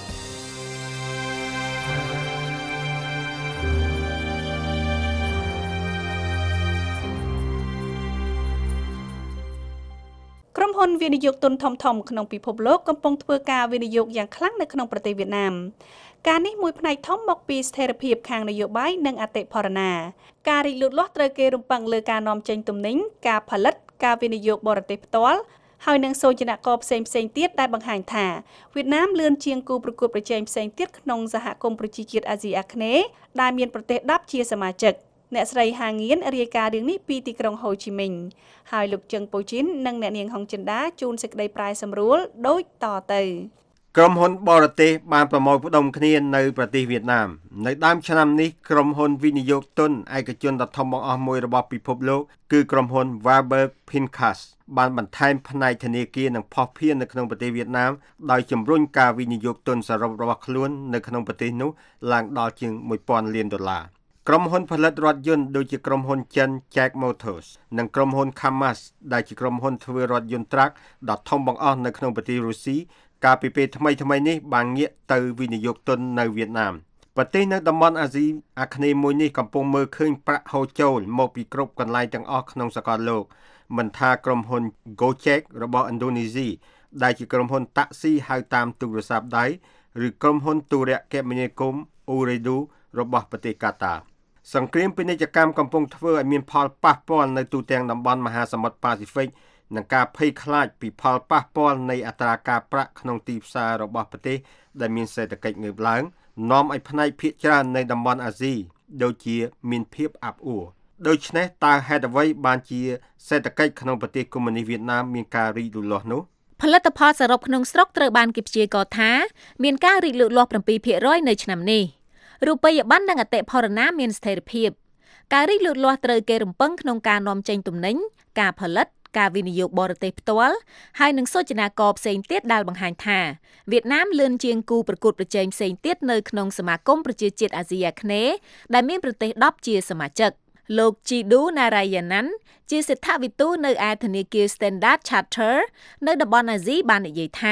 C: ក្រុមហ៊ុនវិនិយោគទុនធំៗក្នុងពិភពលោកកំពុងធ្វើការវិនិយោគយ៉ាងខ្លាំងនៅក្នុងប្រទេសវៀតណាមការនេះមួយផ្នែកធំមកពីស្ថិរភាពខាងនយោបាយនិងអតិផរណាការរីកលូតលាស់ត្រូវគេរំពឹងលើការនាំចេញទំនិញការផលិតការវិនិយោគបរទេសផ្ទាល់ហើយនឹងសូចនាករផ្សេងទៀតដែលបង្ហាញថាវៀតណាមលឿនជាងគូប្រកួតប្រជែងផ្សេងទៀតក្នុងសហគមន៍ប្រជាជាតិអាស៊ីអាគ្នេយ៍ដែលមានប្រទេស10ជាសមាជិកអ្នកស្រីហាងៀនរាយការណ៍រឿងនេះពីទីក្រុងហូជីមិញហើយលោកជឹងប៉ូជីននិងអ្នកនាងហុងចិនដាជូនសេចក្តីប្រាយសម្រួលដូចតទៅ
K: ក្រុមហ៊ុនបរទេសបានប្រមូលផ្ដុំគ្នានៅប្រទេសវៀតណាមនៅដើមឆ្នាំនេះក្រុមហ៊ុនវិនិយោគទុនឯកជនដ៏ធំបង្អស់មួយរបស់ពិភពលោកគឺក្រុមហ៊ុន Warburg Pincus បានបន្ថែមផ្នែកធនាគារនិងភស្តុភារនៅក្នុងប្រទេសវៀតណាមដោយជំរុញការវិនិយោគទុនសរុបរបស់ខ្លួននៅក្នុងប្រទេសនោះឡើងដល់ជាង$1000 លានក្រុមហ៊ុនផលិតរថយន្តដូចជាក្រុមហ៊ុនចិន Jack Motors និងក្រុមហ៊ុន Kamaz ដែលជាក្រុមហ៊ុនធ្វើរថយន្តត្រាក់ដ៏ធំបង្អស់នៅក្នុងប្រទេសរុស្ស៊ីកាលពីពេលថ្មីនេះបានងាកទៅវិនិយោគទុននៅវៀតណាមប្រទេសនៅតំបន់អាស៊ីអាគ្នេយ៍មួយនេះកំពុងមើលឃើញប្រាក់ហូរចូលមកពីគ្រប់កន្លែងទាំងអស់ក្នុងសកលលោកមិនថាក្រុមហ៊ុន Gojek របស់ឥណ្ឌូនេស៊ីដែលជាក្រុមហ៊ុនតាក់ស៊ីហៅតាមទូរស័ព្ទដៃឬក្រុមហ៊ុនទូរគមនាគមន៍ Ooredoo របស់ប្រទេសកាតាសង្គ្រាមពាណិជ្ជកម្មកំពុងធ្វើឲ្យមានផលប៉ះពាល់នៅទូទាំងតំបន់មហាសមុទ្រប៉ាស៊ីហ្វិកនិងការភ័យខ្លាចពីផលប៉ះពាល់នៃអត្រាការប្រាក់ក្នុងទីផ្សាររបស់ប្រទេសដែលមានសេដ្ឋកិច្ចងើបឡើងនាំឲ្យផ្នែកភាគច្រើននៃតំបន់អាស៊ីដូចជាមានភាពអាប់អួរដូច្នេះតើហេតុអ្វីបានជាសេដ្ឋកិច្ចក្នុងប្រទេសកុម្មុយនីសវៀតណាមមានការរីកលូតលាស់នោះ
J: ផលិតផលសរុបក្នុងស្រុកត្រូវបានគេព្យាករណ៍ថាមានការរីកលូតលាស់ 7% នៅឆ្នាំនេះរូបិយប័ណ្ណនិងអតិផរណាមានស្ថិរភាពការរីកលូតលាស់ត្រូវគេរំពឹងក្នុងការនាំចេញទំនិញការផលិតការវិនិយោគបរទេសផ្ទាល់ហើយនឹងសូចនាករផ្សេងទៀតដែលបង្ហាញថាវៀតណាមលឿនជាងគូប្រកួតប្រជែងផ្សេងទៀតនៅក្នុងសមាគមប្រជាជាតិអាស៊ីអាគ្នេយ៍ដែលមានប្រទេស10ជាសមាជិកលោកជីឌូណារ៉ាយ៉ាណាន់ជាសេដ្ឋវិទូនៅឯធនាគារ Standard Chartered នៅតំបន់អាស៊ីបាននិយាយថា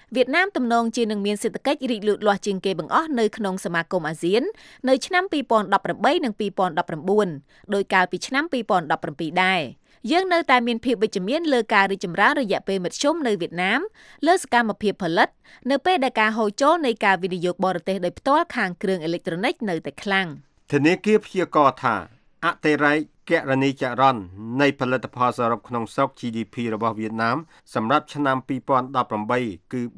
J: វៀតណាមទំនងជានឹងមានសេដ្ឋកិច្ចរីកលូតលាស់ជាងគេបង្អស់នៅក្នុងសមាគមអាស៊ាននៅឆ្នាំ2018និង2019ដោយកាលពីឆ្នាំ2017ដែរយើងនៅតែមានភាពវិជ្ជមានលើការរីកចម្រើនរយៈពេលមធ្យមនៅវៀតណាមលើសកម្មភាពផលិតនៅពេលដែលការហូរចូលនៃការវិនិយោគបរទេសដោយផ្ទាល់ខាងគ្រឿងអេឡិចត្រូនិកនៅតែខ្លាំង
K: ធនាគារព្យាករណ៍ថាអតិរេកគណនីចរន្តនៃផលិតផលសរុបក្នុងស្រុក GDP របស់វៀតណាមសម្រាប់ឆ្នាំ2018គឺ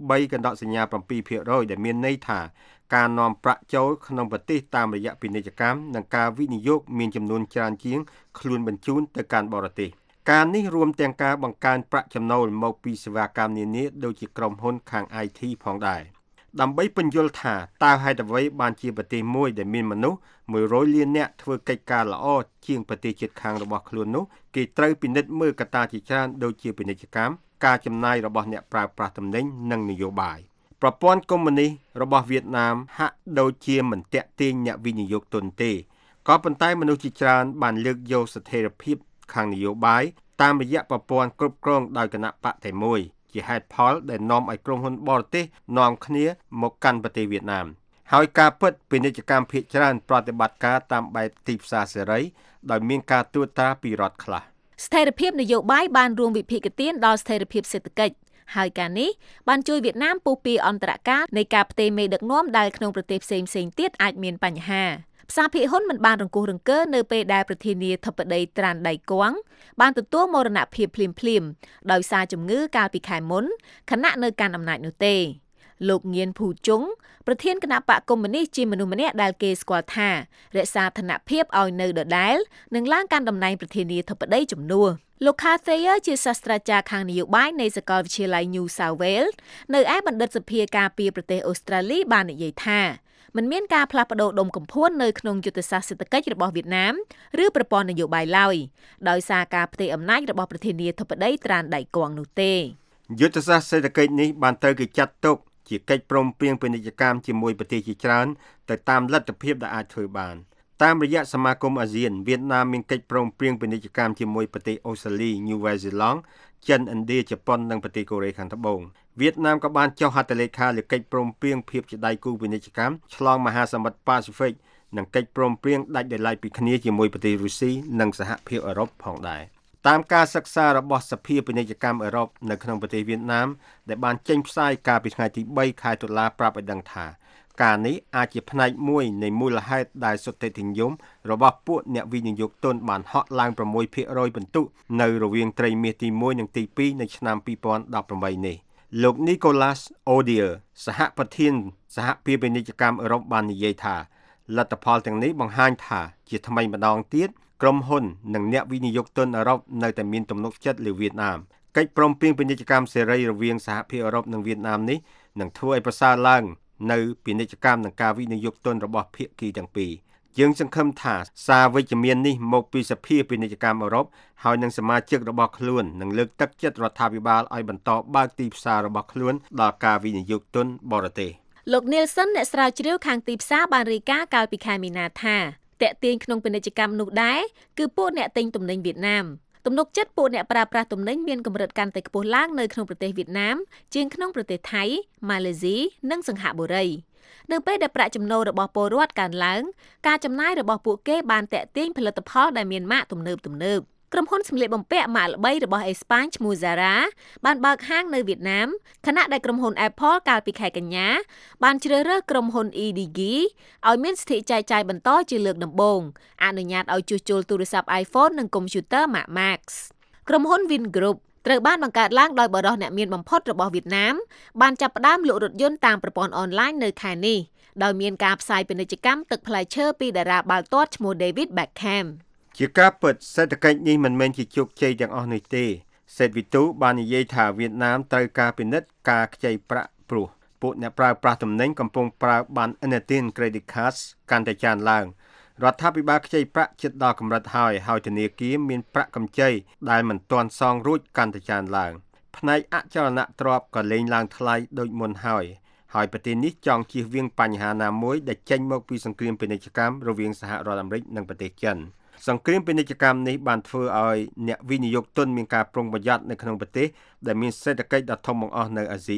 K: 3.7% ដែលមានន័យថាការនាំប្រាក់ចូលក្នុងប្រទេសតាមរយៈពាណិជ្ជកម្មនិងការវិនិយោគមានចំនួនច្រើនជាងខ្លួនបញ្ជូនទៅកាន់បរទេសការនេះរួមទាំងការបង្កើនប្រាក់ចំណូលមកពីសេវាកម្មនានាដូចជាក្រុមហ៊ុនខាង IT ផងដែរដើម្បីពន្យល់ថាតើហេតុអ្វីបានជាប្រទេសមួយដែលមានមនុស្ស100លាននាក់ធ្វើកិច្ចការល្អជាងប្រទេសជិតខាងរបស់ខ្លួននោះគេត្រូវពិនិត្យមើលកត្តាជាច្រើនដូចជាពាណិជ្ជកម្មការចំណាយរបស់អ្នកប្រើប្រាស់ទំនិញនិងនយោបាយប្រព័ន្ធកុម្មុយនីសរបស់វៀតណាមហាក់ដូចជាមិនទាក់ទាញអ្នកវិនិយោគទុនទេក៏ប៉ុន្តែមនុស្សជាច្រើនបានលើកយកស្ថិរភាពខាងនយោបាយតាមរយៈប្រព័ន្ធគ្រប់គ្រងដោយគណៈបកតែមួយជាហេតុផលដែលនាំឲ្យក្រុមហ៊ុនបរទេសនាំគ្នាមកកាន់ប្រទេសវៀតណាមហើយការពិតពាណិជ្ជកម្មភាគច្រើនប្រតិបត្តិការតាមបែបទីផ្សារសេរីដោយមានការត្រួតត្រាពីរដ្ឋខ្លះ
J: ស្ថិរភាពនយោបាយបានរួមវិភាគទានដល់ស្ថិរភាពសេដ្ឋកិច្ចហើយការនេះបានជួយវៀតណាមពុះពីអន្តរកាលនៃការផ្ទេរមេដឹកនាំដែលក្នុងប្រទេសផ្សេងៗទៀតអាចមានបញ្ហាផ្សារភាគហ៊ុនមិនបានរង្គោះរង្គើនៅពេលដែលប្រធានាធិបតីត្រានដៃគួងបានទទួលមរណភាពភ្លាមៗដោយសារជំងឺកាលពីខែមុនខណៈនៅកាន់អំណាចនោះទេលោកងៀនភូជុងប្រធានគណៈបកកុម្មុយនីសជាមនុស្សម្នាក់ដែលគេស្គាល់ថារក្សាឋានៈភាពឲ្យនៅដដែលនិងឡើងកាន់តំណែងប្រធានាធិបតីជំនួសលោក Cathayer ជាសាស្ត្រាចារ្យខាងនយោបាយនៃសាកលវិទ្យាល័យ New South Wales នៅឯបណ្ឌិតសភាការពារប្រទេសអូស្ត្រាលីបាននិយាយថាមិនមានការផ្លាស់ប្ដូរដុំកំភួននៅក្នុងយុទ្ធសាស្ត្រសេដ្ឋកិច្ចរបស់វៀតណាមឬប្រព័ន្ធនយោបាយឡើយដោយសារការផ្ទេរអំណាចរបស់ប្រធានាធិបតីត្រានដៃគួងនោះទេ
K: យុទ្ធសាស្ត្រសេដ្ឋកិច្ចនេះបានត្រូវគេចាត់ទុកជាកិច្ចព្រមព្រៀងពាណិជ្ជកម្មជាមួយប្រទេសជាច្រើនទៅតាមលទ្ធភាពដែលអាចធ្វើបានតាមរយៈសមាគមអាស៊ានវៀតណាមមានកិច្ចព្រមព្រៀងពាណិជ្ជកម្មជាមួយប្រទេសអូស្ត្រាលី New Zealand ចិនឥណ្ឌាជប៉ុននិងប្រទេសកូរ៉េខាងត្បូងវៀតណាមក៏បានចុះហត្ថលេខាលើកិច្ចព្រមព្រៀងភាពជាដៃគូពាណិជ្ជកម្មឆ្លងមហាសមុទ្រប៉ាស៊ីហ្វិកនិងកិច្ចព្រមព្រៀងដាច់ដោយឡែកពីគ្នាជាមួយប្រទេសរុស្ស៊ីនិងសហភាពអឺរ៉ុបផងដែរតាមការសិក្សារបស់សភាពាណិជ្ជកម្មអឺរ៉ុបនៅក្នុងប្រទេសវៀតណាមដែលបានចេញផ្សាយកាលពីថ្ងៃទី3ខែតុលាប្រាប់ឲ្យដឹងថាការនេះអាចជាផ្នែកមួយនៃមូលហេតុដែលសុទ្ធិធិនិយមរបស់ពួកអ្នកវិនិយោគទុនបានហក់ឡើង 6% ពិន្ទុនៅរវាងត្រីមាសទី1និងទី2នៅឆ្នាំ2018នេះលោក Nicholas Odier សហប្រធានសហភាពពាណិជ្ជកម្មអឺរ៉ុបបាននិយាយថាលទ្ធផលទាំងនេះបង្ហាញថាជាថ្មីម្ដងទៀតក្រុមហ៊ុននិងអ្នកវិនិយោគទុនអឺរ៉ុបនៅតែមានទំនុកចិត្តលើវៀតណាមកិច្ចព្រមព្រៀងពាណិជ្ជកម្មសេរីរវាងសហភាពអឺរ៉ុបនិងវៀតណាមនេះនឹងធ្វើឲ្យប្រសើរឡើងនៅពាណិជ្ជកម្មនិងការវិនិយោគទុនរបស់ភាគីទាំងពីរយើងសង្ឃឹមថាសារវិជ្ជមាននេះមកពីសភាពាណិជ្ជកម្មអឺរ៉ុបហើយនឹងសមាជិករបស់ខ្លួននឹងលើកទឹកចិត្តរដ្ឋាភិបាលឲ្យបន្តបើកទីផ្សាររបស់ខ្លួនដល់ការវិនិយោគទុនបរទេស
J: លោក Nielsen អ្នកស្រាវជ្រាវខាងទីផ្សារបានរាយការណ៍កាលពីខែមីនាថាតាក់ទាញក្នុងពាណិជ្ជកម្មនោះដែរគឺពួកអ្នកទិញទំនិញវៀតណាមទំនុកចិត្តពួកអ្នកប្រើប្រាស់ទំនិញមានកម្រិតកាន់តែខ្ពស់ឡើងនៅក្នុងប្រទេសវៀតណាមជាងក្នុងប្រទេសថៃម៉ាឡេស៊ីនិងសិង្ហបុរីនៅពេលដែលប្រាក់ចំណូលរបស់ពលរដ្ឋកើនឡើងការចំណាយរបស់ពួកគេបានតាក់ទាញផលិតផលដែលមានម៉ាកទំនើបក្រុមហ៊ុនសម្លៀកបំពាក់ម៉ាកល្បីរបស់អេស្ប៉ាញឈ្មោះ Zara បានបើកហាងនៅវៀតណាមខណៈដែលក្រុមហ៊ុន Apple កាលពីខែកញ្ញាបានជ្រើសរើសក្រុមហ៊ុន EDG ឲ្យមានសិទ្ធិចែកចាយបន្តជាលើកដំបូងអនុញ្ញាតឲ្យជួសជុលទូរស័ព្ទ iPhone និងកុំព្យូទ័រ Mac Max ក្រុមហ៊ុន Vin Group ត្រូវបានបង្កើតឡើងដោយបរិសុទ្ធអ្នកមានបំផុតរបស់វៀតណាមបានចាប់ផ្ដើមលក់រថយន្តតាមប្រព័ន្ធអនឡាញនៅខែនេះដោយមានការផ្សាយពាណិជ្ជកម្មទឹកផ្លែឈើពីតារាបាល់ទាត់ឈ្មោះ David Beckham
K: ជាការពិតសេដ្ឋកិច្ចនេះមិនមែនជាជោគជ័យទាំងអស់នេះទេសេដ្ឋវិទូបាននិយាយថាវៀតណាមត្រូវការពិនិត្យការខ្ចីប្រាក់ព្រោះពួកអ្នកប្រើប្រាស់ទំនិញកំពុងប្រើបានឥណទាន Credit Cards កាន់តែច្រើនឡើងរដ្ឋាភិបាលខ្ចីប្រាក់ជិតដល់កម្រិតហើយធនាគារមានប្រាក់កម្ចីដែលមិនទាន់សងរួចកាន់តែច្រើនឡើងផ្នែកអចលនទ្រព្យក៏លែងឡើងថ្លៃដូចមុនហើយប្រទេសនេះចង់ជៀសវាងបញ្ហាណាមួយដែលចេញមកពីសង្គ្រាមពាណិជ្ជកម្មរវាងសហរដ្ឋអាមេរិកនិងប្រទេសចិនសង្គ្រាមពាណិជ្ជកម្មនេះបានធ្វើឲ្យអ្នកវិនិយោគទុនមានការប្រុងប្រយ័ត្ននៅក្នុងប្រទេសដែលមានសេដ្ឋកិច្ចដ៏ធំបង្អស់នៅអាស៊ី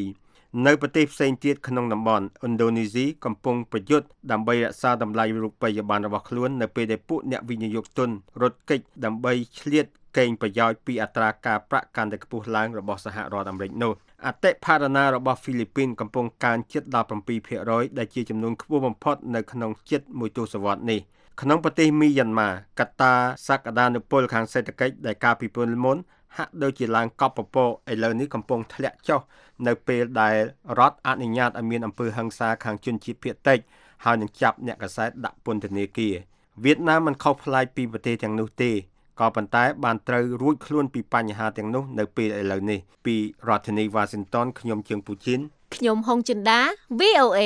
K: នៅប្រទេសផ្សេងទៀតក្នុងតំបន់ឥណ្ឌូនេស៊ីកំពុងប្រយុទ្ធដើម្បីរក្សាតម្លៃរូបិយប័ណ្ណរបស់ខ្លួននៅពេលដែលពួកអ្នកវិនិយោគទុនរត់គេចដើម្បីឆ្លៀតកេងប្រយោជន៍ពីអត្រាការប្រាក់កាន់តែខ្ពស់ឡើងរបស់សហរដ្ឋអាមេរិកនោះអតិផរណារបស់ហ្វីលីពីនកំពុងកើនជិតដល់ 7% ដែលជាចំនួនខ្ពស់បំផុតនៅក្នុងជិតមួយទសវត្សរ៍នេះក្នុងប្រទេសមីយ៉ាន់ម៉ាកត្តាសក្តានុពលខាងសេដ្ឋកិច្ចដែលកាលពីពេលមុនហាក់ដូចជាឡើងកប់ពពកឥឡូវនេះកំពុងធ្លាក់ចុះនៅពេលដែលរដ្ឋអនុញ្ញាតឲ្យមានអំពើហិង្សាខាងជនជាតិភាគតិចហើយនឹងចាប់អ្នកកាសែតដាក់ពន្ធនាគារវៀតណាមមិនខុសប្លែកពីប្រទេសទាំងនោះទេក៏ប៉ុន្តែបានត្រូវរួចខ្លួនពីបញ្ហាទាំងនោះនៅពេលឥឡូវនេះពីរដ្ឋធានី Washington ខ្ញុំជើងពូជីន
J: ខ្ញុំហុងចិន្តា VOA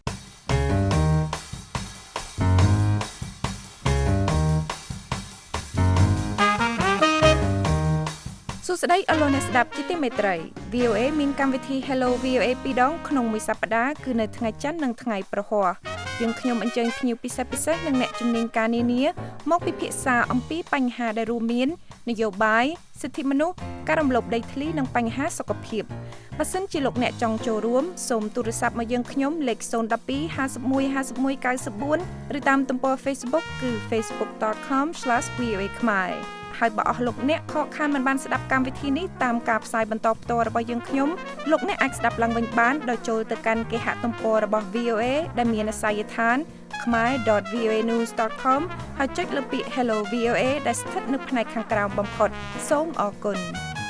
C: សួស្តីអស់លោកអ្នកស្ដាប់ជាទីមេត្រី VOA មានកម្មវិធី Hello VOA ពីរដងក្នុងមួយសប្តាហ៍គឺនៅថ្ងៃច័ន្ទនិងថ្ងៃប្រហ័សយើងខ្ញុំអញ្ជើញភ្ញៀវពិសេសនិងអ្នកជំនាញការនានាមកពិភាក្សាអំពីបញ្ហាដែលរួមមាននយោបាយសិទ្ធិមនុស្សការរំលោភដីធ្លីនិងបញ្ហាសុខភាពបើសិនជាលោកអ្នកចង់ចូលរួមសូមទូរស័ព្ទមកយើងខ្ញុំលេខ012 51 51 94ឬតាមទំព័រ Facebook គឺ facebook.com/voa khmerហើយបើអស់លោកអ្នកខកខានមិនបានស្ដាប់កម្មវិធីនេះតាមការផ្សាយបន្តផ្ទាល់របស់យើងខ្ញុំលោកអ្នកអាចស្ដាប់ឡើងវិញបានដោយចូលទៅកាន់គេហទំព័ររបស់ VOA ដែលមានអាសយដ្ឋាន khmer.voanews.com ហើយចុចលើពាក្យ Hello VOA ដែលស្ថិតនៅផ្នែកខាងក្រោមបំផុតសូមអរគុណ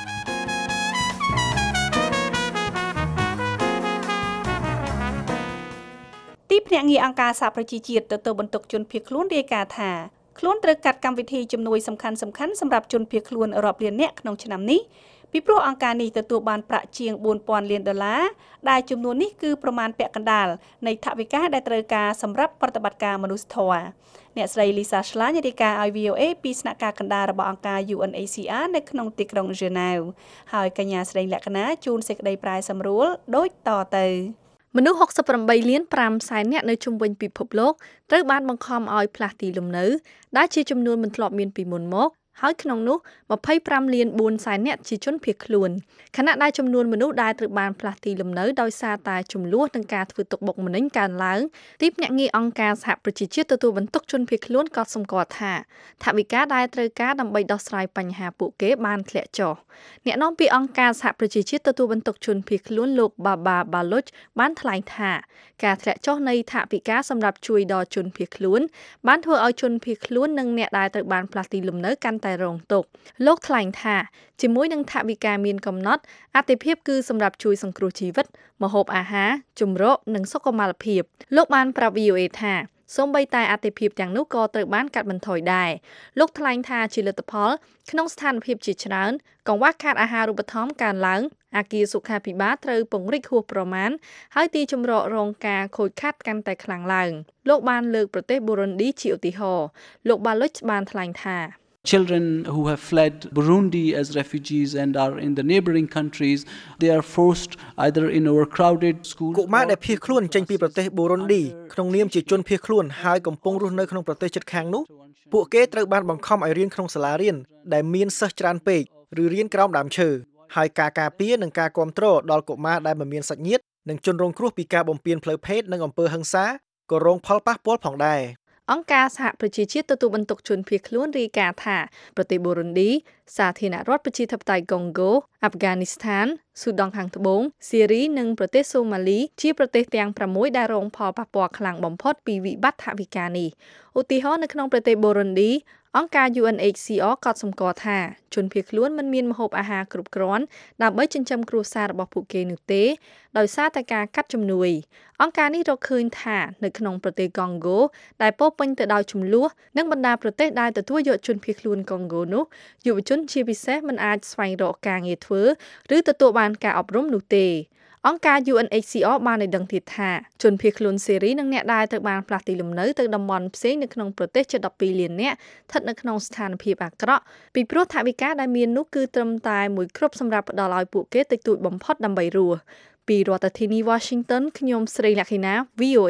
C: ទីភ្នាក់ងារអង្គការសហប្រជាជាតិទទួលបន្ទុកជនភៀសខ្លួនរាយការណ៍ថាខ្លួនត្រូវកាត់កម្មវិធីជំនួយសំខាន់ៗសម្រាប់ជនភៀសខ្លួនរាប់លាននាក់ក្នុងឆ្នាំនេះពីព្រោះអង្គការនេះទទួលបានប្រាក់ជាង$4,000 លានដែលចំនួននេះគឺប្រមាណពាក់កណ្ដាលនៃថវិកាដែលត្រូវការសម្រាប់ប្រតិបត្តិការមនុស្សធម៌អ្នកស្រី Lisa Schlein រាយការណ៍ឲ្យ VOA ពីស្នាក់ការកណ្ដាលរបស់អង្គការ UNHCR នៅក្នុងទីក្រុង Geneva ហើយកញ្ញាស្រីលក្ខណាជួនសេចក្តីប្រាយសម្រួលដូចតទៅ
J: មនុស្ស68.5 លាននាក់នៅជុំវិញពិភពលោកត្រូវបានបង្ខំឲ្យផ្លាស់ទីលំនៅដែលជាចំនួនមិនធ្លាប់មានពីមុនមកហើយក្នុងនោះ25.4 លាននាក់ជាជនភៀសខ្លួនខណៈដែលចំនួនមនុស្សដែលត្រូវបានផ្លាស់ទីលំនៅដោយសារតែចំនួននិងការធ្វើទុកបុកម្នេញកើនឡើងទីភ្នាក់ងារអង្គការសហប្រជាជាតិទទួលបន្ទុកជនភៀសខ្លួនក៏សម្គាល់ថាថវិកាដែលត្រូវការដើម្បីដោះស្រាយបញ្ហាពួកគេបានធ្លាក់ចុះអ្នកនាំពាក្យអង្គការសហប្រជាជាតិទទួលបន្ទុកជនភៀសខ្លួនលោក Baba Baloch បានថ្លែងថាការធ្លាក់ចុះនៃថវិកាសម្រាប់ជួយដល់ជនភៀសខ្លួនបានធ្វើឲ្យជនភៀសខ្លួននិងអ្នកដែលត្រូវបានផ្លាស់ទីលំនៅកាន់តែរងទុក្ខលោកថ្លែងថាជាមួយនឹងថវិកាមានកំណត់អាទិភាពគឺសម្រាប់ជួយសង្គ្រោះជីវិតម្ហូបអាហារជម្រកនិងសុខុមាលភាពលោកបានប្រាប់ VOA ថាសូម្បីតែអាទិភាពទាំងនោះក៏ត្រូវបានកាត់បន្ថយដែរលោកថ្លែងថាជាលទ្ធផលក្នុងស្ថានភាពជាច្រើនកង្វះខាតអាហារូបត្ថម្ភកើនឡើងអគារសុខាភិបាលត្រូវពង្រីកហួសប្រមាណហើយទីជម្រករងការខូចខាតកាន់តែខ្លាំងឡើងលោកបានលើកប្រទេសប៊ូរុនឌីជាឧទាហរណ៍លោក Baloch បានថ្លែងថា
L: Children who have fled Burundi as refugees and are in the neighboring countries, they are forced either in overcrowded schools.
G: កុមារដែលភៀសខ្លួនចេញពីប្រទេសប៊ូរុនឌីក្នុងនាមជាជនភៀសខ្លួនហើយកំពុងរស់នៅក្នុងប្រទេសជិតខាងនោះពួកគេត្រូវបានបង្ខំឲ្យរៀនក្នុងសាលារៀនដែលមានសិស្សច្រើនពេកឬរៀនក្រោមដើមឈើហើយការការពារនិងការគាំទ្រដល់កុមារដែលមិនមានសាច់ញាតិនិងជនរងគ្រោះពីការបំពានផ្លូវភេទនិងអំពើហិង្សាក៏រងផលប៉ះពាល់ផងដែរ
J: អង្គការសហប្រជាជាតិទទួលបន្ទុកជនភៀសខ្លួនរាយការណ៍ថាប្រទេសប៊ូរុនឌីសាធារណរដ្ឋប្រជាធិបតេយ្យកុងហ្គោអាហ្វហ្គានីស្ថានស៊ូដង់ខាងត្បូងស៊ីរីនិងប្រទេសសូម៉ាលីជាប្រទេសទាំង6ដែលរងផលប៉ះពាល់ខ្លាំងបំផុតពីវិបត្តិថវិកានេះឧទាហរណ៍នៅក្នុងប្រទេសប៊ូរុនឌីអង្គការ UNHCR ក៏សម្គាល់ថាជនភៀសខ្លួនមិនមានម្ហូបអាហារគ្រប់គ្រាន់ដើម្បីចិញ្ចឹមគ្រួសាររបស់ពួកគេនោះទេដោយសារតែការកាត់ជំនួយអង្គការនេះរកឃើញថានៅក្នុងប្រទេសកុងហ្គោដែលពោរពេញទៅដោយជម្លោះនិងបណ្ដាប្រទេសដែលទទួលយកជនភៀសខ្លួនកុងហ្គោនោះយុវជនជាពិសេសមិនអាចស្វែងរកការងារធ្វើឬទទួលបានការអប់រំនោះទេអង្គការ UNHCR បានឲ្យដឹងទៀតថាជនភៀសខ្លួនសេរីនិងអ្នកដែលត្រូវបានផ្លាស់ទីលំនៅទៅតំបន់ផ្សេងនៅក្នុងប្រទេសជិត12 លាននាក់ស្ថិតនៅក្នុងស្ថានភាពអាក្រក់ពីព្រោះថវិកាដែលមាននោះគឺត្រឹមតែមួយគ្រាប់សម្រាប់ផ្ដល់ឲ្យពួកគេតិចតួចបំផុតដើម្បីរស់ពីរដ្ឋធានី Washington ខ្ញុំស្រីលក្ខិណា VOA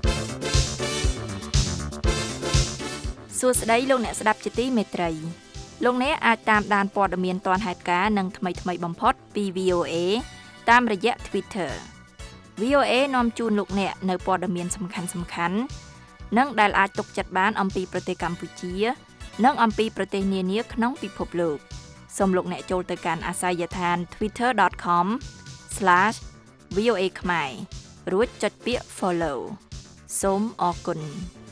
H: សួស្តីលោកអ្នកស្ដាប់ជាទីមេត្រីលោកអ្នកអាចតាមដានព័ត៌មានទាន់ហេតុការណ៍និងថ្មីៗបំផុតពី VOA តាមរយៈ Twitter VOA នាំជូនលោកអ្នកនៅព័ត៌មានសំខាន់ៗនិងដែលអាចទុកចិត្តបានអំពីប្រទេសកម្ពុជានិងអំពីប្រទេសនានាក្នុងពិភពលោកសូមលោកអ្នកចូលទៅកាន់អាសយដ្ឋាន twitter.com/VOA ខ្មែររួចចុចពាក្យ follow សូមអរគុណ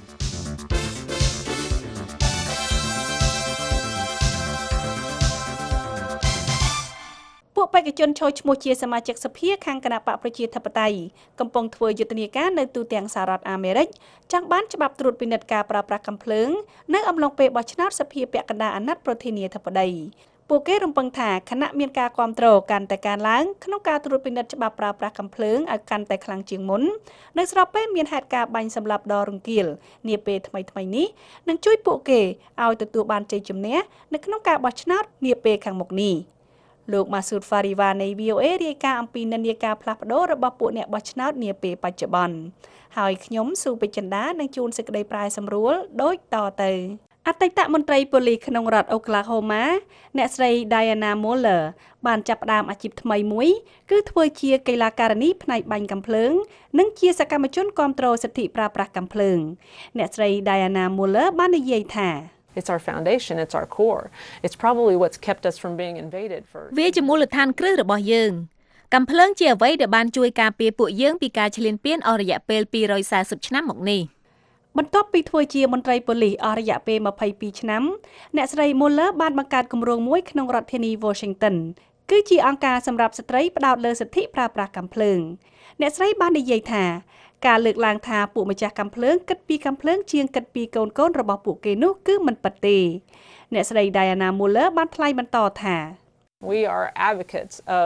C: ពួកបេក្ខជនចូលឈ្មោះជាសមាជិកសភាខាងគណៈបកប្រជាធិបតេយ្យកំពុងធ្វើយុទ្ធនាការនៅទូទាំងសហរដ្ឋអាមេរិកចង់បានច្បាប់ត្រួតពិនិត្យការប្រើប្រាស់កាំភ្លើងនៅអំឡុងពេលបោះឆ្នោតសភាពាក់កណ្ដាលអាណត្តិប្រធានាធិបតីពួកគេរំពឹងថាគណៈមានការគាំទ្រកាន់តែកើនឡើងក្នុងការត្រួតពិនិត្យច្បាប់ប្រើប្រាស់កាំភ្លើងឲ្យកាន់តែខ្លាំងជាងមុននៅស្របពេលមានហេតុការណ៍បាញ់សម្លាប់ដ៏រង្គាលនាពេលថ្មីៗនេះនឹងជួយពួកគេឲ្យទទួលបានជ័យជំនះនៅក្នុងការបោះឆ្នោតនាពេលខាងមុខនេះលោកម៉ាស៊ូត ហ្វារីវ៉ានៃ VOA រាយការណ៍អំពីនិន្នាការផ្លាស់ប្ដូររបស់ពួកអ្នកបោះឆ្នោតនាពេលបច្ចុប្បន្នហើយខ្ញុំស៊ូពេជ្រចិន្តានឹងជួនសេចក្តីប្រែសម្រួលដូចតទៅអតីតមន្ត្រីប៉ូលីសក្នុងរដ្ឋអូក្លាហូម៉ាអ្នកស្រី Diana Muller បានចាប់ផ្ដើមអាជីពថ្មីមួយគឺធ្វើជាកីឡាការិនីផ្នែកបាញ់កាំភ្លើងនិងជាសកម្មជនគាំទ្រសិទ្ធិប្រើប្រាស់កាំភ្លើងអ្នកស្រី Diana Muller បាននិយាយថា
M: It's our foundation, it's our core. It's probably what's kept us from being invaded for.
J: វាជាមូលដ្ឋានគ្រឹះរបស់យើងកាំភ្លើងជាអ្វីដែលបានជួយការពារពួកយើងពីការឈ្លានពានអស់រយៈពេល240ឆ្នាំមកនេះ
C: បន្ទាប់ពីធ្វើជាមន្ត្រីប៉ូលីសអស់រយៈពេល22ឆ្នាំអ្នកស្រី Muller បានបង្កើតគម្រោងមួយក្នុងរដ្ឋធានី Washington គឺជាអង្គការសម្រាប់ស្ត្រីផ្ដោតលើសិទ្ធិប្រើប្រាស់កាំភ្លើងអ្នកស្រីបាននិយាយថាការលើកឡើងថាពួកម្ចាស់កាំភ្លើងគិតពីកាំភ្លើងជាងគិតពីកូនៗរបស់ពួកគេនោះគឺមិនពិតទេអ្នកស្រី Diana Muller បានថ្លែងបន្តថា
M: We are advocates of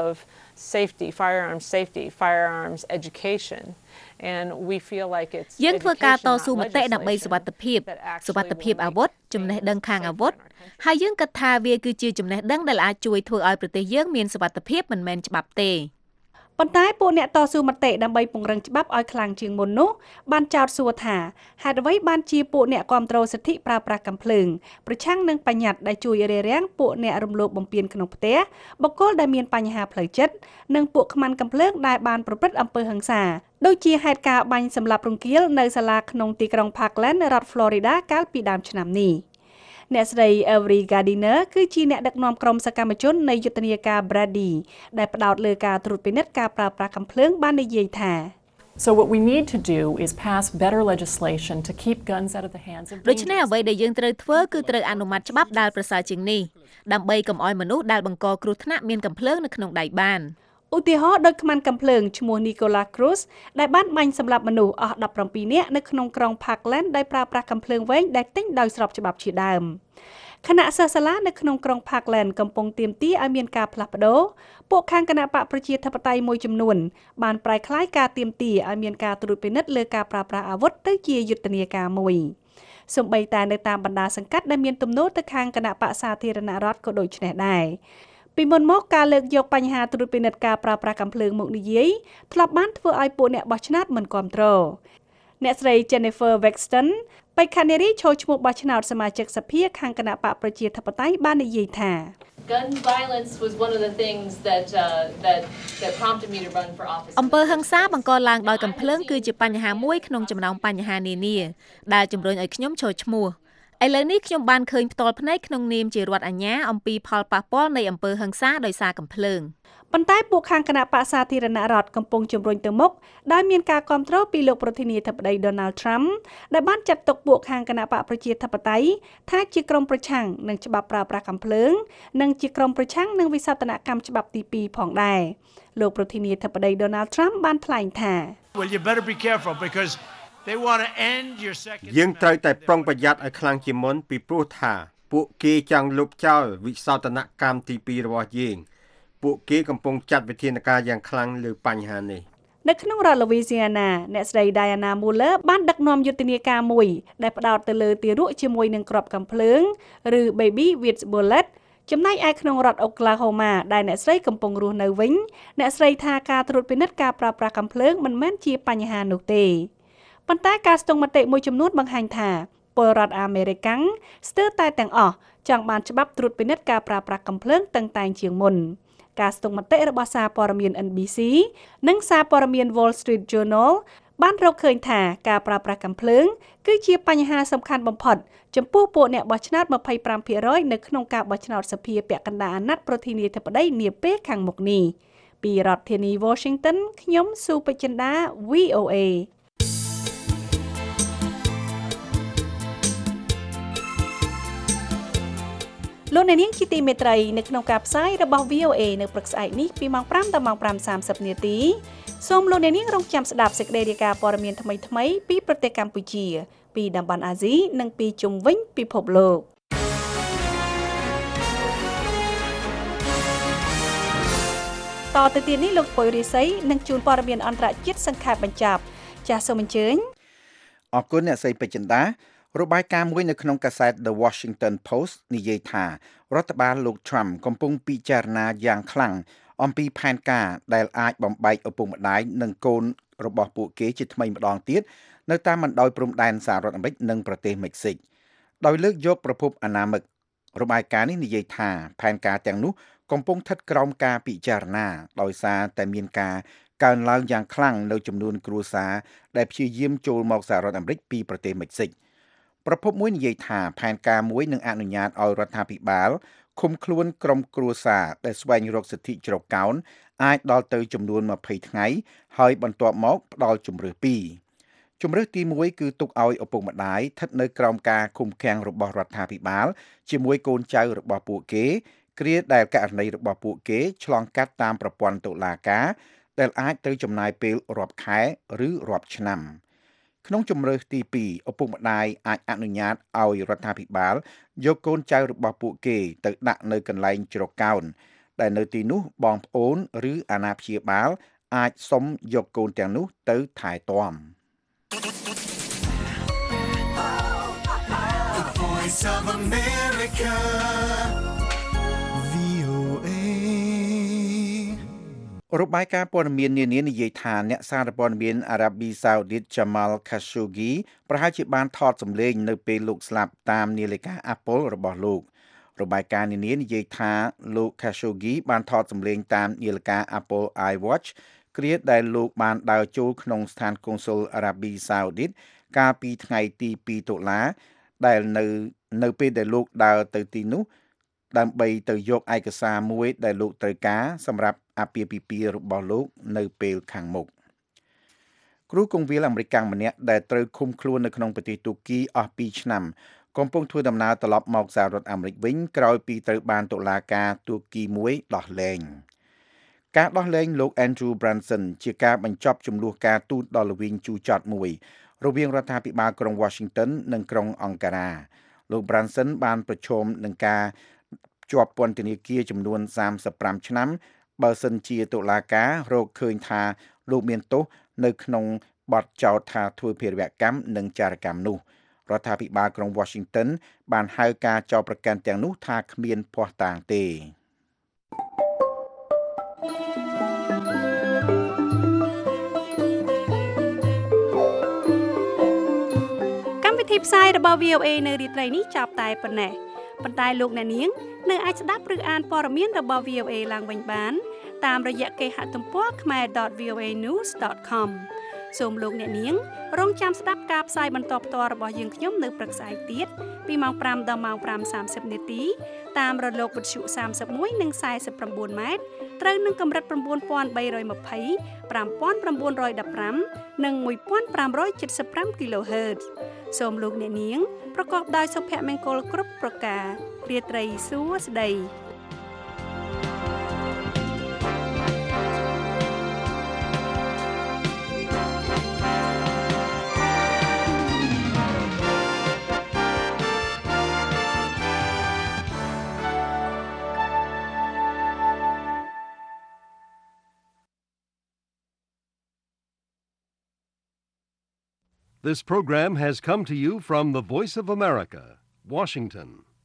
M: firearms education and we feel like it's
J: យើងធ្វើការតស៊ូមតិដើម្បីសុវត្ថិភាពអាវុធចំណេះដឹងខាងអាវុធហើយយើងគិតថាវាគឺជាចំណេះដឹងដែលអាចជួយធ្វើឲ្យប្រទេសយើងមានសុវត្ថិភាពមិនមែនច្បាប់ទេប៉ុន្តែពួកអ្នកតស៊ូមតិដើម្បីពង្រឹងច្បាប់ឲ្យខ្លាំងជាងមុននោះបានចោទសួរថាហេតុអ្វីបានជាពួកអ្នកគាំទ្រសិទ្ធិប្រើប្រាស់កាំភ្លើងប្រឆាំងនឹងបញ្ញត្តិដែលជួយរារាំងពួកអ្នករំលោភបំពានក្នុងផ្ទះបុគ្គលដែលមានបញ្ហាផ្លូវចិត្តនិងពួកខ្មាន់កាំភ្លើងដែលបានប្រព្រឹត្តអំពើហិង្សាដូចជាហេតុការណ៍បាញ់សម្លាប់រង្គាលនៅសាលាក្នុងទីក្រុង Parkland រដ្ឋ Florida កាលពីដើមឆ្នាំនេះអ្នកស្រី Avery Gardiner គឺជាអ្នកដឹកនាំក្រុមសកម្មជននៃយុទ្ធនាការ Brady ដែលផ្ដោតលើការត្រួតពិនិត្យការប្រើប្រាស់កាំភ្លើងបាននិយាយថា
N: So what we need to do is pass better legislation to keep guns out of the hands of
J: ដូច្នេះអ្វីដែលយើងត្រូវធ្វើគឺត្រូវអនុម័តច្បាប់ដែលប្រសើរជាងនេះដើម្បីកុំឲ្យមនុស្សដែលបង្កគ្រោះថ្នាក់មានកាំភ្លើងនៅក្នុងដៃបាន
C: ឧទាហរណ៍ដោយខ្មាន់កាំភ្លើងឈ្មោះ Nicholas Cruz ដែលបានបាញ់សម្លាប់មនុស្សអស់17នាក់នៅក្នុងក្រុង Parkland ដោយប្រើប្រាស់កាំភ្លើងវែងដែលទិញដោយស្របច្បាប់ជាដើមគណៈសិស្សសាលានៅក្នុងក្រុង Parkland កំពុងទាមទារឲ្យមានការផ្លាស់ប្ដូរពួកខាងគណៈបកប្រជាធិបតេយ្យមួយចំនួនបានប្រែក្លាយការទាមទារឲ្យមានការត្រួតពិនិត្យលើការប្រើប្រាស់អាវុធទៅជាយុទ្ធនាការមួយសូម្បីតែនៅតាមបណ្ដាសង្កាត់ដែលមានទំនោរទៅខាងគណៈបកសាធារណរដ្ឋក៏ដូចនេះដែរពីមុនមកការលើកយកបញ្ហាត្រួតពិនិត្យការប្រើប្រាស់កាំភ្លើងមកនិយាយធ្លាប់បានធ្វើឲ្យពួកអ្នកបោះឆ្នោតមិនគាំទ្រអ្នកស្រី Jennifer Wexton បេក្ខនារីចូលឈ្មោះបោះឆ្នោតសមាជិកសភាខាងគណៈបកប្រជាធិបតេយ្យបាននិយាយថា
O: Gun violence was one of the things that prompted me to run for office.
J: អំពើហិង្សាបង្កឡើងដោយកាំភ្លើងគឺជាបញ្ហាមួយក្នុងចំណោមបញ្ហានានាដែលជំរុញឲ្យខ្ញុំចូលឈ្មោះឥឡូវនេះខ្ញុំបានឃើញផ្ទាល់ភ្នែកក្នុងនាមជារដ្ឋអាជ្ញាអំពីផលប៉ះពាល់នៃអំពើហិង្សាដោយសារកាំភ្លើងប៉ុន្តែពួកខាងគណៈបកសាធារណរដ្ឋកំពុងជំរុញទៅមុខដោយមានការគាំទ្រពីលោកប្រធានាធិបតី Donald Trump ដែលបានចាត់ទុកពួកខាងគណៈបកប្រជាធិបតេយ្យថាជាក្រុមប្រឆាំងនឹងច្បាប់ប្រើប្រាស់កាំភ្លើងនិងជាក្រុមប្រឆាំងនឹងវិសោធនកម្មច្បាប់ទី2ផងដែរលោកប្រធានាធិបតី Donald Trump បានថ្លែងថា
P: Well, you better be careful because they want to end your second
K: យើងត្រូវតែប្រុងប្រយ័ត្នឲ្យខ្លាំងជាមុនពីព្រោះថាពួកគេចង់លុបចោលវិសោធនកម្មទី2របស់យើងពួកគេកំពុងចាត់វិធានការយ៉ាងខ្លាំងលើបញ្ហានេះ
C: នៅក្នុងរដ្ឋ Louisiana អ្នកស្រី Diana Muller បានដឹកនាំយុទ្ធនាការមួយដែលផ្ដោតទៅលើទារកជាមួយនឹងគ្រាប់កាំភ្លើងឬ Baby with Bullet ចំណែកឯក្នុងរដ្ឋ Oklahoma ដែលអ្នកស្រីកំពុងរស់នៅវិញអ្នកស្រីថាការត្រួតពិនិត្យការប្រើប្រាស់កាំភ្លើងមិនមែនជាបញ្ហានោះទេប៉ុន្តែការស្ទង់មតិមួយចំនួនបង្ហាញថាពលរដ្ឋអាមេរិកស្ទើរតែទាំងអស់ចង់បានច្បាប់ត្រួតពិនិត្យការប្រើប្រាស់កាំភ្លើងតឹងតែងជាងមុនការស្ទង់មតិរបស់សារព័ត៌មាន NBC និងសារព័ត៌មាន Wall Street Journal បានរកឃើញថាការប្រើប្រាស់កាំភ្លើងគឺជាបញ្ហាសំខាន់បំផុតចំពោះពួកអ្នកបោះឆ្នោត 25% នៅក្នុងការបោះឆ្នោតសភាពាក់កណ្ដាលអាណត្តិប្រធានាធិបតីនាពេលខាងមុខនេះពីរដ្ឋធានី Washington ខ្ញុំស៊ូពេជ្រចិន្តា VOAលោកអ្នកនាងជាទីមេត្រីនៅក្នុងការផ្សាយរបស់ VOA នៅព្រឹកស្អែកនេះពីម៉ោង 5 ដល់ម៉ោង 5:30 នាទីសូមលោកអ្នកនាងរងចាំស្ដាប់សេចក្តីរាយការណ៍ព័ត៌មានថ្មីៗពីប្រទេសកម្ពុជាពីតំបន់អាស៊ីនិងពីជុំវិញពិភពលោកតទៅទៀតនេះលោកពុយរិស័យនឹងជួនព័ត៌មានអន្តរជាតិសង្ខេបបញ្ចប់ចាសសូមអញ្ជើញ
D: អរគុណអ្នកស្រីពេជ្រចិន្តារបាយការណ៍មួយនៅក្នុងកាសែត The Washington Post និយាយថារដ្ឋបាលលោក Trump កំពុងពិចារណាយ៉ាងខ្លាំងអំពីផែនការដែលអាចបំបែកឪពុកម្ដាយនិងកូនរបស់ពួកគេជាថ្មីម្ដងទៀតនៅតាមបណ្ដោយព្រំដែនសហរដ្ឋអាមេរិកនិងប្រទេសមិចស៊ិកដោយលើកយកប្រភពអនាមិករបាយការណ៍នេះនិយាយថាផែនការទាំងនោះកំពុងស្ថិតក្រោមការពិចារណាដោយសារតែមានការកើនឡើងយ៉ាងខ្លាំងនៅចំនួនគ្រួសារដែលព្យាយាមចូលមកសហរដ្ឋអាមេរិកពីប្រទេសមិចស៊ិកប្រភពមួយនិយាយថាផែនការមួយនឹងអនុញ្ញាតឲ្យរដ្ឋាភិបាលឃុំខ្លួនក្រុមគ្រួសារដែលស្វែងរកសិទ្ធិជ្រកកោនអាចដល់ទៅចំនួន20ថ្ងៃហើយបន្ទាប់មកផ្ដល់ជម្រើស2ជម្រើសទី1គឺទុកឲ្យឪពុកម្ដាយស្ថិតនៅក្រោមការឃុំឃាំងរបស់រដ្ឋាភិបាលជាមួយកូនចៅរបស់ពួកគេគ្រាដែលករណីរបស់ពួកគេឆ្លងកាត់តាមប្រព័ន្ធតុលាការដែលអាចទៅចំណាយពេលរាប់ខែឬរាប់ឆ្នាំក្នុងជម្រើសទី2ឪពុកម្ដាយអាចអនុញ្ញាតឲ្យរដ្ឋាភិបាលយកកូនចៅរបស់ពួកគេទៅដាក់នៅកន្លែងជ្រកកោនដែលនៅទីនោះបងប្អូនឬអាណាព្យាបាលអាចសុំយកកូនទាំងនោះទៅថែទាំ
B: Voice of America VOA
D: របាយការណ៍ព័ត៌មាននានានិយាយថាអ្នកសារព័ត៌មានអារ៉ាប៊ីសាអូឌីត Jamal Khashoggi ប្រហែលជាបានថតសម្លេងនៅពេលលោកស្លាប់តាមនាឡិកា Apple របស់លោករបាយការណ៍នានានិយាយថាលោក Khashoggi បានថតសម្លេងតាមនាឡិកា Apple iWatch គ្រាដែលលោកបានដើរចូលក្នុងស្ថានកុងស៊ុលអារ៉ាប៊ីសាអូឌីតកាលពីថ្ងៃទី2តុលាដែលនៅពេលដែលលោកដើរទៅទីនោះដើម្បីទៅយកឯកសារមួយដែលលោកត្រូវការសម្រាប់អាពាហ៍ពិពាហ៍របស់លោកនៅពេលខាងមុខគ្រូគង្វាលអាមេរិកម្នាក់ដែលត្រូវឃុំខ្លួននៅក្នុងប្រទេសទូគីអស់2ឆ្នាំកំពុងធ្វើដំណើរត្រឡប់មកសហរដ្ឋអាមេរិកវិញក្រោយពីត្រូវបានតុលាការទូគីមួយដោះលែងការដោះលែងលោក Andrew Branson ជាការបញ្ចប់ចំនួនការទូតដ៏ល្វីងជូរចត់មួយរវាងរដ្ឋាភិបាលក្រុង Washington និងក្រុងអង្ការ៉ាលោក Branson បានប្រឈមនឹងការជាប់ពន្ធនាគារចំនួន35ឆ្នាំបើសិនជាតុលាការរកឃើញថាលោកមានទោសនៅក្នុងបទចោទថាធ្វើភេរវកម្មនិងចារកម្មនោះរដ្ឋាភិបាលក្រុង Washington បានហៅការចោទប្រកាន់ទាំងនោះថាគ្មានភស្តុតាងទេ
C: កម្មវិធីផ្សាយរបស់ VOA នៅរាត្រីនេះចាប់តែប៉ុណ្ណេះប៉ុន្តែលោកអ្នកនាងនៅអាចស្ដាប់ឬអានព័ត៌មានរបស់ VOA ឡើងវិញបានតាមរយៈគេហទំព័រ khmer.voanews.com សូមលោកអ្នកនាងរងចាំស្ដាប់ការផ្សាយបន្តផ្ទាល់របស់យើងខ្ញុំនៅព្រឹកស្អែកទៀតពីម៉ោង 5 ដល់ម៉ោង 5:30 នាទីតាមរលកវិទ្យុ31និង49ម៉ែត្រត្រូវនឹងកម្រិត 9320 5915 និង 1575 kHz សូមលោកអ្នកនាងប្រកបដោយសុភមង្គលគ្រប់ប្រការរាត្រីសួស្តី
A: This program has come to you from the Voice of America, Washington.